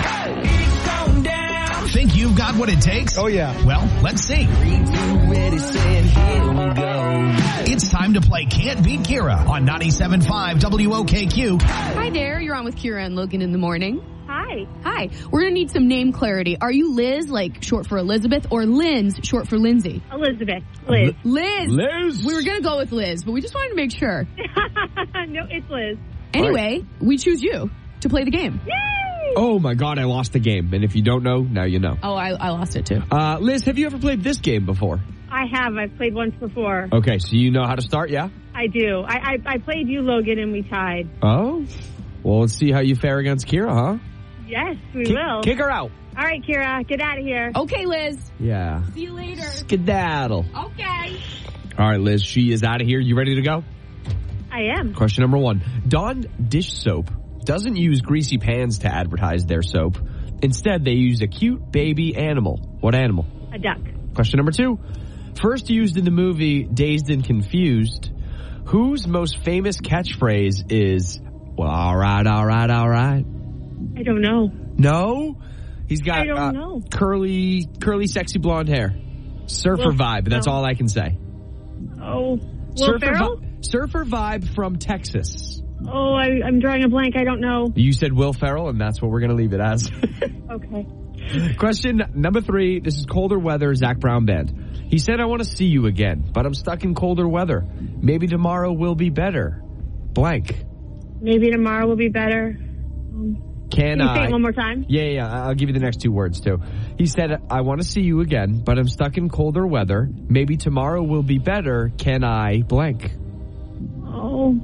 Think you've got what it takes? Oh, yeah. Well, let's see. It's time time to play Can't Beat Kira on 97.5 WOKQ. Hi there, you're on with Kira and Logan in the morning. Hi. Hi. We're going to need some name clarity. Are you Liz, like short for Elizabeth, or Linz, short for Lindsay? Elizabeth. Liz. Liz. We were going to go with Liz, but we just wanted to make sure. No, it's Liz. Anyway, we choose you to play the game. Yay! Oh my God, I lost the game. And if you don't know, now you know. Oh, I lost it too. Liz, have you ever played this game before? I have. I've played once before. Okay, so you know how to start, yeah? I do. I played you, Logan, and we tied. Oh? Well, let's see how you fare against Kira, huh? Yes, we will. Kick her out. All right, Kira, get out of here. Okay, Liz. Yeah. See you later. Skedaddle. Okay. All right, Liz, she is out of here. You ready to go? I am. Question number 1. Dawn dish soap doesn't use greasy pans to advertise their soap. Instead, they use a cute baby animal. What animal? A duck. Question number 2. First used in the movie Dazed and Confused, whose most famous catchphrase is, well, all right, all right, all right? I don't know. No? He's got I don't know. curly, sexy blonde hair. Surfer vibe, that's all I can say. Oh, Will Ferrell? Surfer vibe from Texas. Oh, I'm drawing a blank. I don't know. You said Will Ferrell, and that's what we're going to leave it as. Okay. Question number 3. This is Colder Weather, Zach Brown Band. He said, I want to see you again, but I'm stuck in colder weather. Maybe tomorrow will be better. Blank. Maybe tomorrow will be better. Can you I say it one more time? Yeah. I'll give you the next 2 words, too. He said, I want to see you again, but I'm stuck in colder weather. Maybe tomorrow will be better. Can I blank? Oh.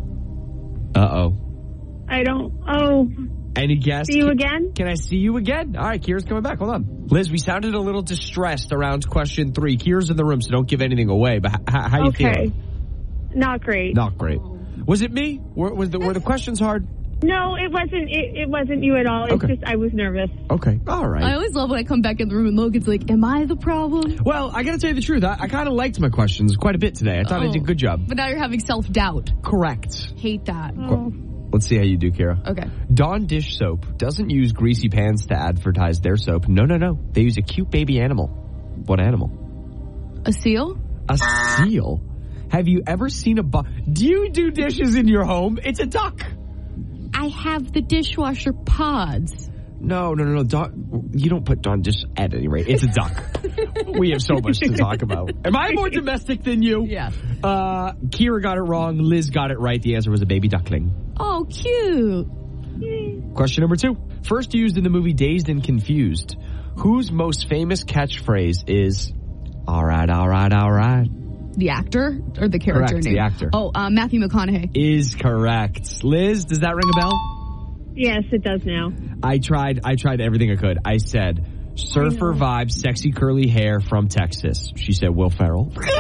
Uh-oh. I don't. Oh. Any guess? See you again? Can I see you again? All right, Kira's coming back. Hold on. Liz, we sounded a little distressed around question 3. Kira's in the room, so don't give anything away. But how you feeling? Not great. Not great. Was it me? Were the questions hard? No, it wasn't. It wasn't you at all. It's just I was nervous. Okay. All right. I always love when I come back in the room and Logan's like, am I the problem? Well, I got to tell you the truth. I kind of liked my questions quite a bit today. I thought I did a good job. But now you're having self-doubt. Correct. Hate that. Oh. Let's see how you do, Kira. Okay. Dawn dish soap doesn't use greasy pans to advertise their soap. No. They use a cute baby animal. What animal? A seal? A seal? Have you ever seen do you do dishes in your home? It's a duck. I have the dishwasher pods. No. You don't put Dawn dish at any rate. It's a duck. We have so much to talk about. Am I more domestic than you? Yeah. Kira got it wrong. Liz got it right. The answer was a baby duckling. Oh, cute. Question number 2. First used in the movie Dazed and Confused, whose most famous catchphrase is, all right, all right, all right? The actor or the character Correct, name? the actor. Oh, Matthew McConaughey. Is correct. Liz, does that ring a bell? Yes, it does now. I tried everything I could. I said, surfer vibe, sexy curly hair from Texas. She said Will Ferrell. You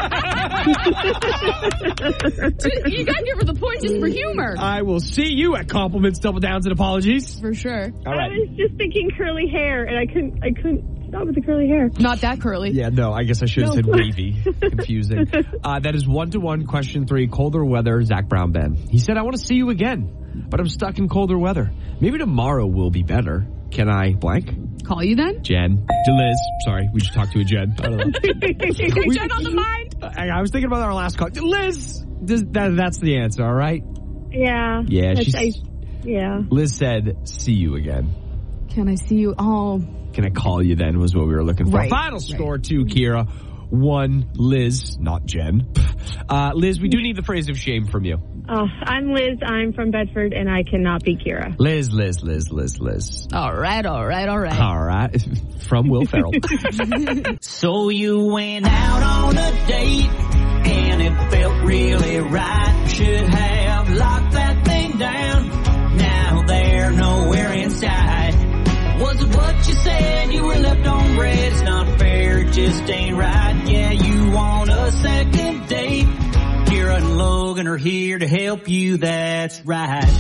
gotta give her the point just for humor. I will see you at compliments, double downs, and apologies. For sure. All right. I was just thinking curly hair, and I couldn't stop with the curly hair. Not that curly. Yeah, no, I guess I should have said wavy. Confusing. That is 1-1, question 3, Colder Weather, Zach Brown Band. He said, I want to see you again, but I'm stuck in colder weather. Maybe tomorrow will be better. Can I blank? Call you then? Jen. To Liz. Sorry, we just talked to a Jen. I don't know. Jen on the mind. I was thinking about our last call. Liz! That's the answer, all right? Yeah. Yeah, yeah. Liz said, see you again. Can I see you? Oh. Can I call you then was what we were looking for. Right. Final score, 2, Kira. 1, Liz, not Jen. Liz, we do need the phrase of shame from you. I'm Liz. I'm from Bedford, and I cannot be Kira. Liz. All right. All right. From Will Ferrell. So you went out on a date, and it felt really right. Should have locked that thing down. Now they're nowhere inside. Was it what you said? You were left on red. It's not fair, it just ain't right. Yeah, you want a second date. Kira and Logan are here to help you, that's right.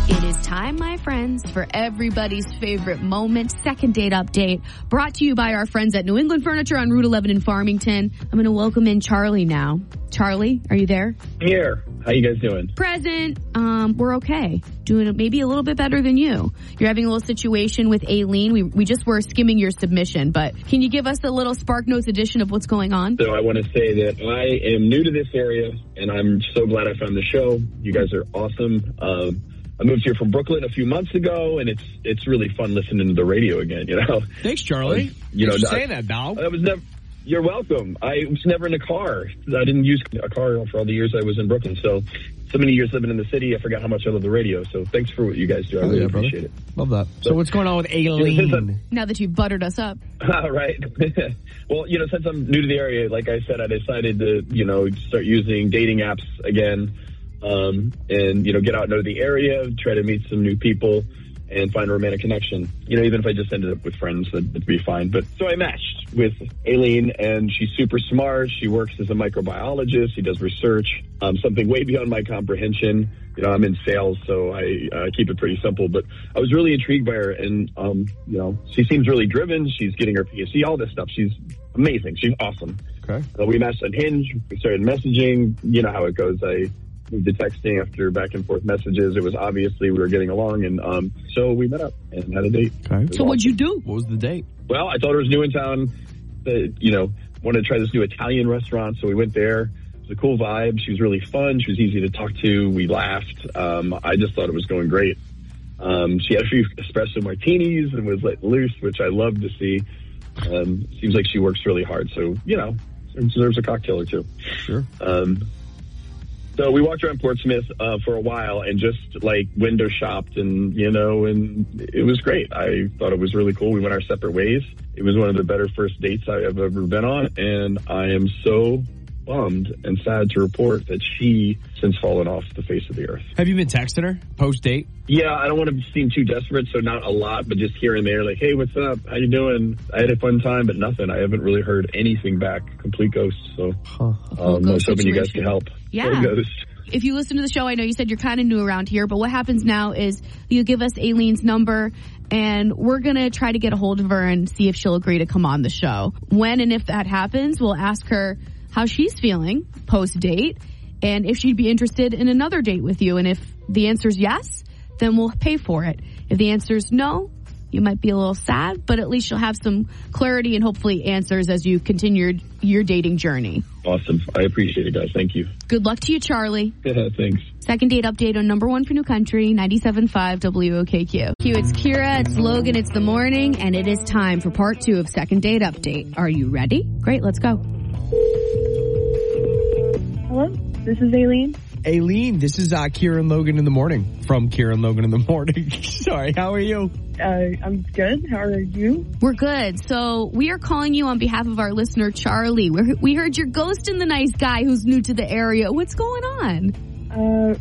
It is time, my friends, for everybody's favorite moment, second date update, brought to you by our friends at New England Furniture on Route 11 in Farmington. I'm going to welcome in Charlie now. Charlie, are you there? Here. How you guys doing? Present. We're okay. Doing maybe a little bit better than you. You're having a little situation with Aileen. We just were skimming your submission, but can you give us a little Spark Notes edition of what's going on? So I want to say that I am new to this area, and I'm so glad I found the show. You guys are awesome. I moved here from Brooklyn a few months ago, and it's really fun listening to the radio again, you know? Thanks, Charlie. Thanks for saying that, dog. You're welcome. I was never in a car. I didn't use a car for all the years I was in Brooklyn. So many years living in the city, I forgot how much I love the radio. So thanks for what you guys do. I really appreciate it. Love that. So what's going on with Aileen? Now that you've buttered us up. Right. Well, since I'm new to the area, like I said, I decided to, start using dating apps again, and, get out and know the area, try to meet some new people and find a romantic connection. Even if I just ended up with friends, that'd be fine. But so I matched with Aileen, and she's super smart. She works as a microbiologist. She does research, something way beyond my comprehension. I'm in sales, so I keep it pretty simple. But I was really intrigued by her, and, she seems really driven. She's getting her PhD, all this stuff. She's amazing. She's awesome. Okay. We matched on Hinge. We started messaging. You know how it goes. I moved to texting after back and forth messages. It was obviously we were getting along, and so we met up and had a date. Okay. So what'd you do? What was the date? Well, I told her it was new in town. Wanted to try this new Italian restaurant, so we went there. It was a cool vibe. She was really fun. She was easy to talk to. We laughed. I just thought it was going great. She had a few espresso martinis and was let loose, which I love to see. Seems like she works really hard, so deserves a cocktail or two. Sure. So we walked around Portsmouth for a while and just window shopped and it was great. I thought it was really cool. We went our separate ways. It was one of the better first dates I have ever been on, and I am so bummed and sad to report that she since fallen off the face of the earth. Have you been texting her post-date? Yeah, I don't want to seem too desperate, so not a lot, but just here and there, like, hey, what's up? How you doing? I had a fun time, but nothing. I haven't really heard anything back. Complete ghost. So I was hoping you guys could help. Yeah. Ghost. If you listen to the show, I know you said you're kind of new around here, but what happens now is you give us Aileen's number, and we're going to try to get a hold of her and see if she'll agree to come on the show. When and if that happens, we'll ask her how she's feeling post-date and if she'd be interested in another date with you. And if the answer's yes, then we'll pay for it. If the answer's no, you might be a little sad, but at least you'll have some clarity and hopefully answers as you continue your dating journey. Awesome. I appreciate it, guys. Thank you. Good luck to you, Charlie. Thanks. Second date update on number one for New Country, 97.5 WOKQ. It's Kira, it's Logan, it's the morning, and it is time for part two of Second Date Update. Are you ready? Great, let's go. Hello, this is Aileen. Aileen, this is Kira and Logan in the morning from Kira and Logan in the morning. Sorry, how are you? I'm good. How are you? We're good. So we are calling you on behalf of our listener, Charlie. We heard you're ghosting the nice guy who's new to the area. What's going on?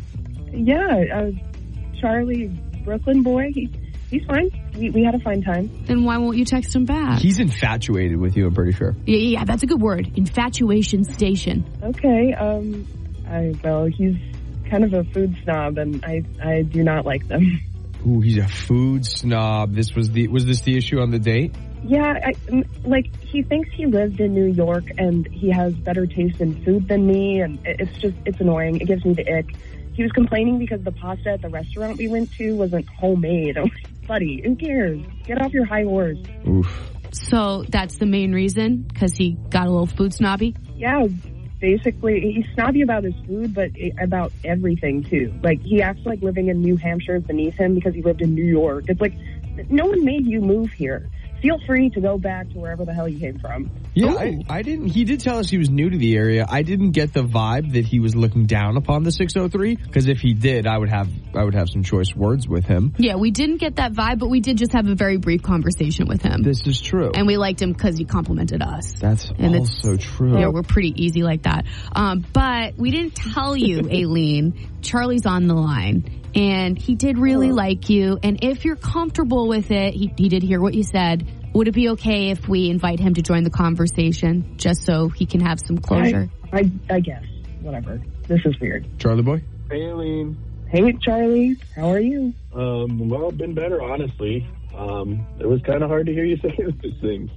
Charlie, Brooklyn boy. He's fine. We had a fine time. Then why won't you text him back? He's infatuated with you, I'm pretty sure. Yeah, that's a good word. Infatuation station. Okay. Well, he's kind of a food snob, and I do not like them. Ooh, he's a food snob. Was this the issue on the date? Yeah, he thinks he lived in New York and he has better taste in food than me, and it's annoying. It gives me the ick. He was complaining because the pasta at the restaurant we went to wasn't homemade. I'm like, buddy, who cares? Get off your high horse. Oof. So that's the main reason? Because he got a little food snobby? Yeah, basically. He's snobby about his food, but about everything, too. Like, he acts like living in New Hampshire is beneath him because he lived in New York. It's like, no one made you move here. Feel free to go back to wherever the hell you came from. Yeah, I didn't. He did tell us he was new to the area. I didn't get the vibe that he was looking down upon the 603. Because if he did, I would have some choice words with him. Yeah, we didn't get that vibe, but we did just have a very brief conversation with him. This is true, and we liked him because he complimented us. That's also true. Yeah, we're pretty easy like that. But we didn't tell you, Aileen. Charlie's on the line. And he did really like you. And if you're comfortable with it, he did hear what you said. Would it be okay if we invite him to join the conversation just so he can have some closure? I guess. Whatever. This is weird. Charlie boy? Hey, Aileen. Hey, Charlie. How are you? Well, been better, honestly. It was kind of hard to hear you say those things.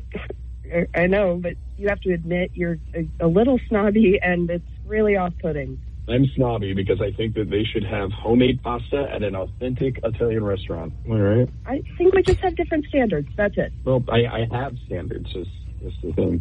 I know, but you have to admit you're a little snobby, and it's really off-putting. I'm snobby because I think that they should have homemade pasta at an authentic Italian restaurant. All right? I think we just have different standards. That's it. Well, I have standards. That's the thing.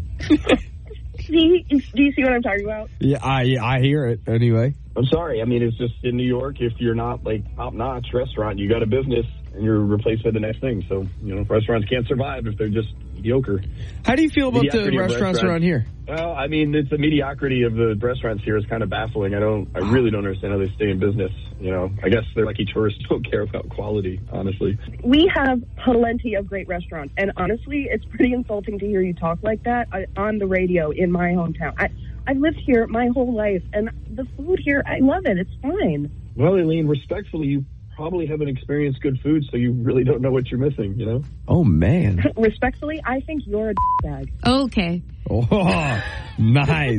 Do you see what I'm talking about? Yeah, I hear it anyway. I'm sorry. I mean, it's just in New York, if you're not like top-notch restaurant, you got a business and you're replaced by the next thing. So, restaurants can't survive if they're just mediocre. How do you feel about the restaurants around here? Well, I mean, it's the mediocrity of the restaurants here is kind of baffling. I really don't understand how they stay in business. I guess they're lucky tourists don't care about quality, honestly. We have plenty of great restaurants, and honestly, it's pretty insulting to hear you talk like that on the radio in my hometown. I've lived here my whole life, and the food here, I love it. It's fine. Well, Eileen, respectfully, you probably haven't experienced good food, so you really don't know what you're missing, Oh, man. Respectfully, I think you're a bag. Okay. Oh, nice.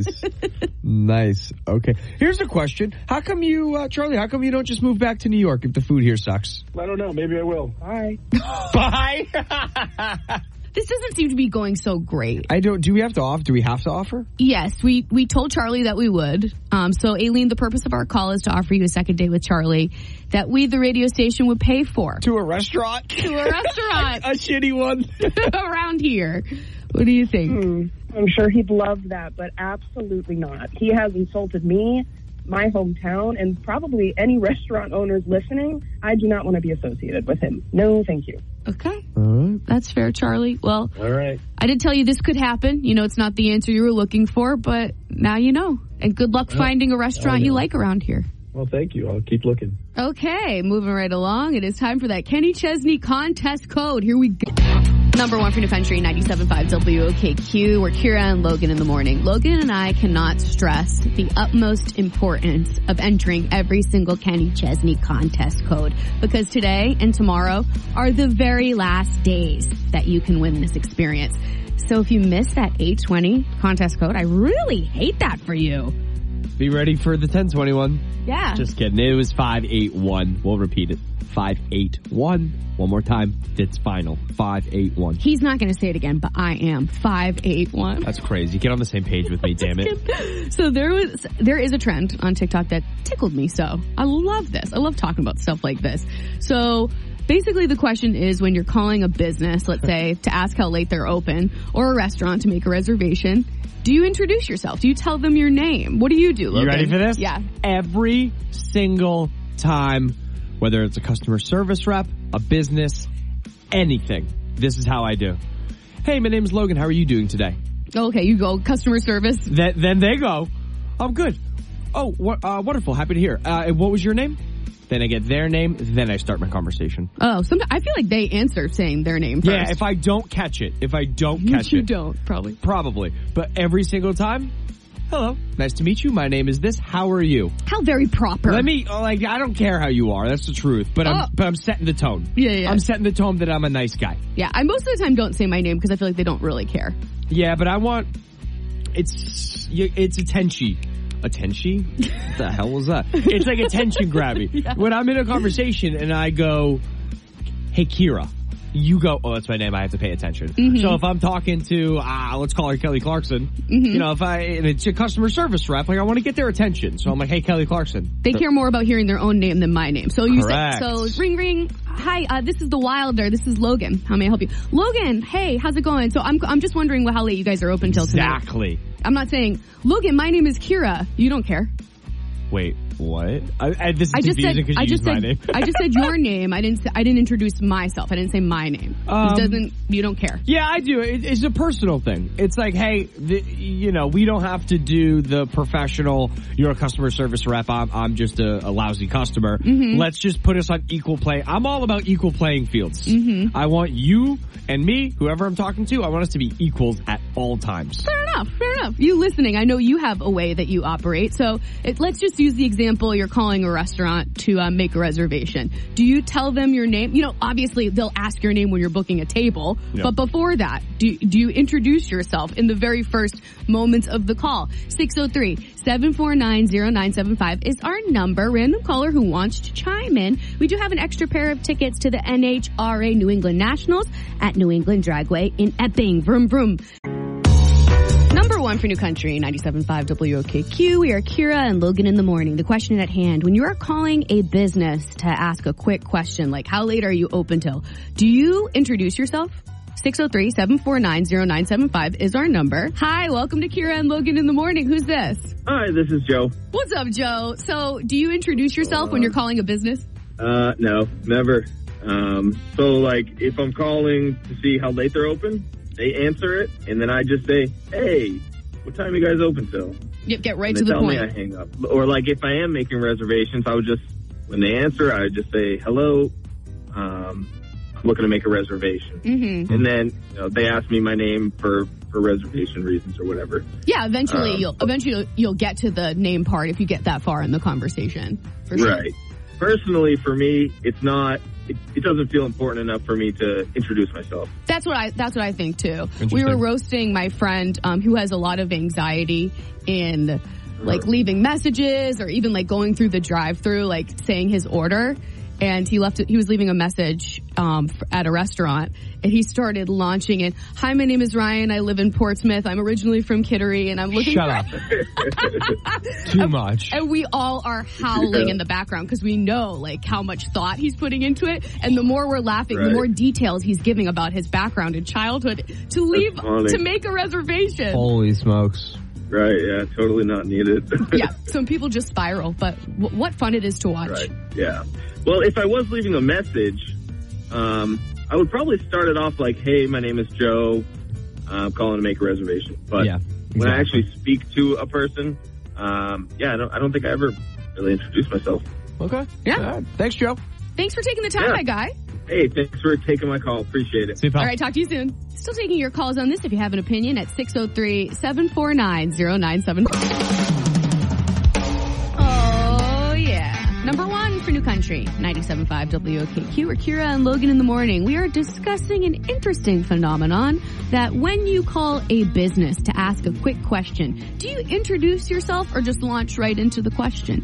Nice. Okay. Here's a question. How come you, Charlie, how come you don't just move back to New York if the food here sucks? I don't know. Maybe I will. Bye. Bye. This doesn't seem to be going so great. Do we have to offer? Yes, we told Charlie that we would. So, Aileen, the purpose of our call is to offer you a second date with Charlie that we, the radio station, would pay for. To a restaurant? To a restaurant. A shitty one. Around here. What do you think? I'm sure he'd love that, but absolutely not. He has insulted me, my hometown, and probably any restaurant owners listening. I do not want to be associated with him. No, thank you. Okay. All right. That's fair, Charlie. Well, all right. I did tell you this could happen. It's not the answer you were looking for, but now you know. And good luck finding a restaurant you like around here. Well, thank you. I'll keep looking. Okay, moving right along. It is time for that Kenny Chesney contest code. Here we go. Number one for New Country, 97.5 WOKQ. We're Kira and Logan in the morning. Logan and I cannot stress the utmost importance of entering every single Kenny Chesney contest code, because today and tomorrow are the very last days that you can win this experience. So if you miss that 820 contest code, I really hate that for you. Be ready for the 1021. Yeah. Just kidding. It was 581. We'll repeat it. 581. One more time. It's final. 581. He's not going to say it again, but I am. 581. That's crazy. Get on the same page with me, damn it. So there is a trend on TikTok that tickled me. So I love this. I love talking about stuff like this. So basically the question is, when you're calling a business, let's say, to ask how late they're open, or a restaurant to make a reservation, do you introduce yourself? Do you tell them your name? What do you do, Logan? You ready for this? Yeah. Every single time, whether it's a customer service rep, a business, anything, this is how I do. Hey, my name is Logan. How are you doing today? Okay, you go customer service. Then they go, I'm good. Oh, wonderful. Happy to hear. What was your name? Then I get their name. Then I start my conversation. Oh, I feel like they answer saying their name first. Yeah, if I don't catch it. You don't, probably. Probably. But every single time, hello, nice to meet you. My name is this. How are you? How very proper. I don't care how you are. That's the truth. But I'm setting the tone. Yeah. I'm setting the tone that I'm a nice guy. Yeah, I most of the time don't say my name because I feel like they don't really care. Yeah, but I want, it's attention. Attention? What the hell was that? It's like attention grabbing. Yeah. When I'm in a conversation and I go, hey, Kira, you go, oh, that's my name, I have to pay attention. Mm-hmm. So if I'm talking to, let's call her Kelly Clarkson, mm-hmm. And it's a customer service rep, I want to get their attention. So I'm like, hey, Kelly Clarkson. They care more about hearing their own name than my name. So you Correct. So ring, ring. Hi, this is the Wilder. This is Logan. How may I help you? Logan, hey, how's it going? So I'm just wondering how late you guys are open till tonight. Exactly. I'm not saying, Logan, my name is Kira. You don't care. Wait, what? This is confusing because you used my name. I just said your name. I didn't introduce myself. I didn't say my name. You don't care. Yeah, I do. It's a personal thing. It's like, hey, we don't have to do the professional, you're a customer service rep, I'm just a lousy customer. Mm-hmm. Let's just put us on equal play. I'm all about equal playing fields. Mm-hmm. I want you and me, whoever I'm talking to, I want us to be equals at all times. Fair enough. You listening, I know you have a way that you operate. So let's just use the example example, you're calling a restaurant to make a reservation. Do you tell them your name? You know, obviously they'll ask your name when you're booking a table, but before that, do you introduce yourself in the very first moments of the call? 603-749-0975 is our number. Random caller who wants to chime in. We do have an extra pair of tickets to the NHRA New England Nationals at New England Dragway in Epping. Vroom, vroom. Number one for New Country, 97.5 WOKQ. We are Kira and Logan in the morning. The question at hand, when you are calling a business to ask a quick question, like how late are you open till? Do you introduce yourself? 603-749-0975 is our number. Hi, welcome to Kira and Logan in the morning. Who's this? Hi, this is Joe. What's up, Joe? So, do you introduce yourself when you're calling a business? No, never. So like if I'm calling to see how late they're open, they answer it, and then I just say, hey, what time you guys open till? Yep, get right and to the tell point. Me I hang up. Or like if I am making reservations, I would just, when they answer, I would just say, hello, I'm looking to make a reservation. Mm-hmm. And then they ask me my name for reservation reasons or whatever. Yeah, eventually you'll get to the name part if you get that far in the conversation. For sure. Right. Personally, for me, it's not. It doesn't feel important enough for me to introduce myself. That's what I think too. We were roasting my friend who has a lot of anxiety in like leaving messages or even like going through the drive-through, like saying his order. And he was leaving a message at a restaurant, and he started launching it. Hi, my name is Ryan. I live in Portsmouth. I'm originally from Kittery, and I'm looking. Shut up. Too much. And we all are howling in the background because we know like how much thought he's putting into it. And the more we're laughing, the more details he's giving about his background and childhood to make a reservation. Holy smokes. Right, yeah, totally not needed. Yeah, some people just spiral, but what fun it is to watch. Right, yeah. Well, if I was leaving a message, I would probably start it off like, hey, my name is Joe. I'm calling to make a reservation. But when I actually speak to a person, I don't think I ever really introduced myself. Okay. Yeah. Thanks, Joe. Thanks for taking the time, my guy. Hey, thanks for taking my call. Appreciate it. See you, pal. All right, talk to you soon. Still taking your calls on this if you have an opinion at 603-749-0975. Oh, yeah. Number one for New Country, 97.5 WOKQ. We're Kira and Logan in the morning. We are discussing an interesting phenomenon that when you call a business to ask a quick question, do you introduce yourself or just launch right into the question?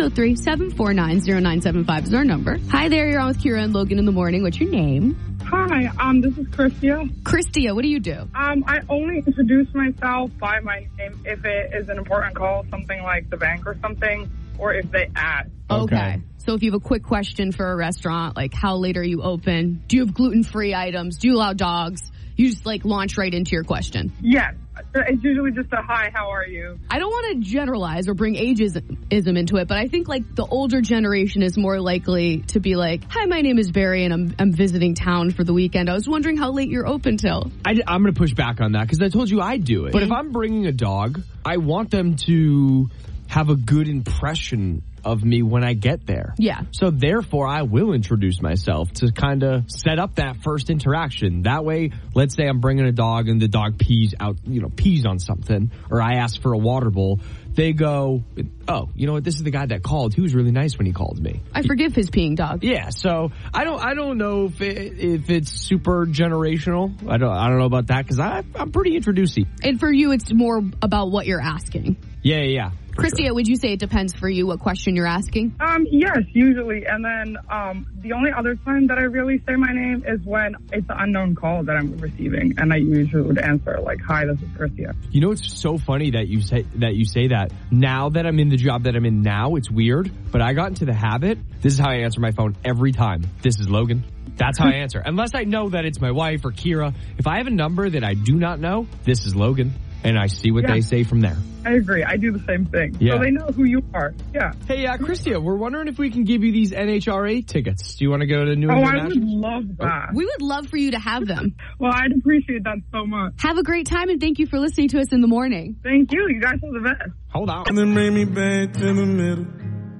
603-749-0975 is our number. Hi there, you're on with Kira and Logan in the morning. What's your name? Hi, this is Christia. Christia, what do you do? I only introduce myself by my name if it is an important call, something like the bank or something, or if they ask. Okay. So if you have a quick question for a restaurant, like how late are you open? Do you have gluten-free items? Do you allow dogs? You just like launch right into your question. Yes. It's usually just a hi, how are you? I don't want to generalize or bring ageism into it, but I think like the older generation is more likely to be like, hi, my name is Barry and I'm visiting town for the weekend. I was wondering how late you're open till. I'm going to push back on that because I told you I'd do it. But if I'm bringing a dog, I want them to have a good impression of me when I get there. Yeah. So therefore, I will introduce myself to kind of set up that first interaction. That way, let's say I'm bringing a dog and the dog pees on something, or I ask for a water bowl. They go, oh, you know what? This is the guy that called. He was really nice when he called me. I forgive his peeing dog. Yeah. So I don't know if it's super generational. I don't know about that because I'm pretty introducey. And for you, it's more about what you're asking. Yeah. Christia, would you say it depends for you what question you're asking? Yes, usually. And then the only other time that I really say my name is when it's an unknown call that I'm receiving, and I usually would answer like, "Hi, this is Christia." You know, it's so funny that you say that. Now that I'm in the job that I'm in now, it's weird, but I got into the habit. This is how I answer my phone every time. This is Logan. That's how I answer. Unless I know that it's my wife or Kira. If I have a number that I do not know, this is Logan. And I see what they say from there. I agree. I do the same thing. Yeah. So they know who you are. Yeah. Hey, Christia, we're wondering if we can give you these NHRA tickets. Do you want to go to New England I would love that. We would love for you to have them. Well, I'd appreciate that so much. Have a great time, and thank you for listening to us in the morning. Thank you. You guys are the best. Hold on. And then bring me back to the middle.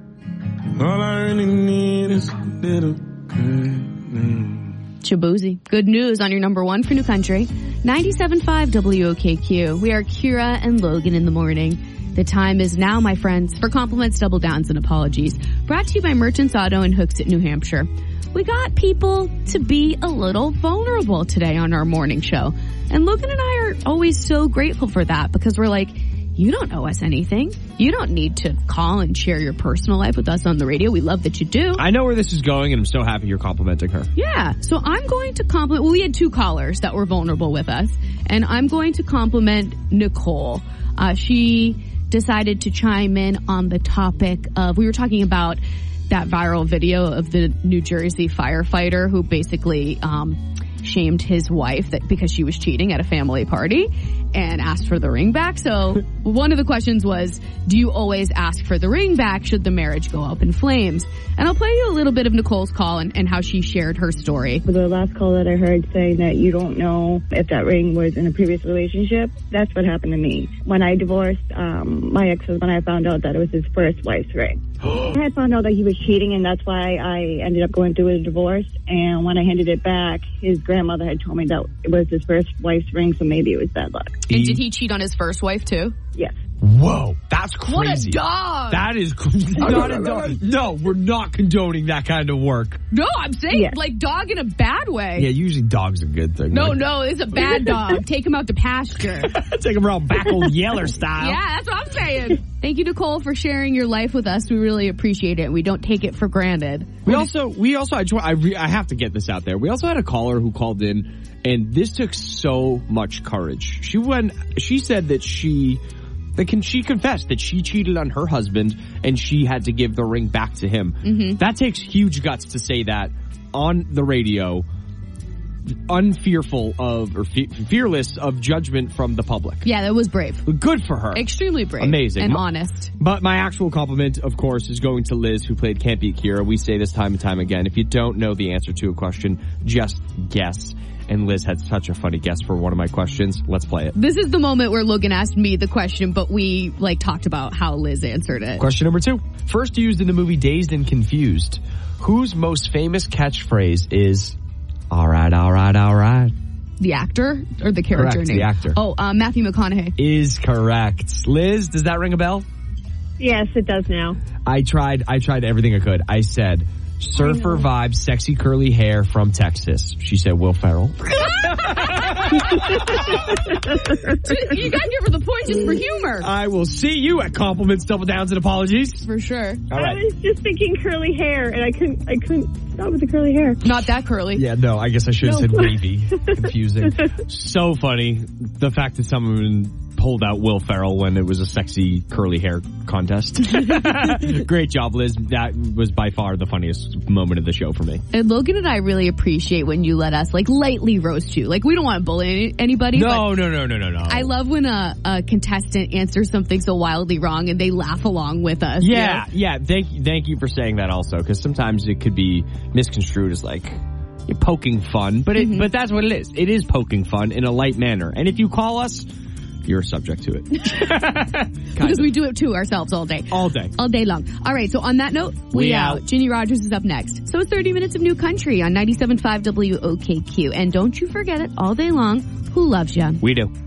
All I really need is a little good. Shabuzi. Good news on your number one for New Country. 97.5 WOKQ. We are Kira and Logan in the morning. The time is now, my friends, for compliments, double downs, and apologies. Brought to you by Merchants Auto in Hooksett, New Hampshire. We got people to be a little vulnerable today on our morning show. And Logan and I are always so grateful for that because we're like, you don't owe us anything. You don't need to call and share your personal life with us on the radio. We love that you do. I know where this is going, and I'm so happy you're complimenting her. Yeah. So I'm going to compliment, well, we had 2 callers that were vulnerable with us, and I'm going to compliment Nicole. She decided to chime in on the topic of, we were talking about that viral video of the New Jersey firefighter who basically shamed his wife because she was cheating at a family party and asked for the ring back. So one of the questions was, do you always ask for the ring back should the marriage go up in flames? And I'll play you a little bit of Nicole's call and how she shared her story. The last call that I heard saying that you don't know if that ring was in a previous relationship, that's what happened to me. When I divorced my ex-husband, I found out that it was his first wife's ring. I had found out that he was cheating, and that's why I ended up going through a divorce. And when I handed it back, his grandmother had told me that it was his first wife's ring, so maybe it was bad luck. And did he cheat on his first wife too? Yes. Whoa, that's crazy. What a dog! That is not a dog. No, we're not condoning that kind of work. No, I'm saying like dog in a bad way. Yeah, usually dog's a good thing. No, it's a bad dog. Take him out to pasture. Take him around back old Yeller style. Yeah, that's what I'm saying. Thank you, Nicole, for sharing your life with us. We really appreciate it, and we don't take it for granted. We also, I have to get this out there. We also had a caller who called in, and this took so much courage. She said that she confessed that she cheated on her husband and she had to give the ring back to him. Mm-hmm. That takes huge guts to say that on the radio, unfearful of, or fearless of judgment from the public. Yeah, that was brave. Good for her. Extremely brave. Amazing. And honest. But my actual compliment, of course, is going to Liz, who played Can't Beat Kira. We say this time and time again. If you don't know the answer to a question, just guess. And Liz had such a funny guess for one of my questions. Let's play it. This is the moment where Logan asked me the question, but we talked about how Liz answered it. Question number 2. First used in the movie Dazed and Confused. Whose most famous catchphrase is, all right, all right, all right? The actor or the character Correct, name? the actor. Oh, Matthew McConaughey. Is correct. Liz, does that ring a bell? Yes, it does now. I tried everything I could. I said, surfer vibe, sexy curly hair from Texas. She said Will Ferrell. You gotta give her the point just for humor. I will see you at compliments, double downs, and apologies. For sure. All right. I was just thinking curly hair, and I couldn't stop with the curly hair. Not that curly. Yeah, no, I guess I should have said wavy. Confusing. So funny. The fact that someone pulled out Will Ferrell when it was a sexy curly hair contest. Great job, Liz. That was by far the funniest moment of the show for me. And Logan and I really appreciate when you let us lightly roast you. We don't want to bully anybody. No. I love when a contestant answers something so wildly wrong and they laugh along with us. Yeah. Thank you for saying that also, because sometimes it could be misconstrued as you're poking fun, but but that's what it is. It is poking fun in a light manner. And if you call us, you're subject to it. Because we do it too ourselves all day. All day. All day long. All right, so on that note, we out. Ginny Rogers is up next. So it's 30 minutes of new country on 97.5 WOKQ. And don't you forget it all day long. Who loves you? We do.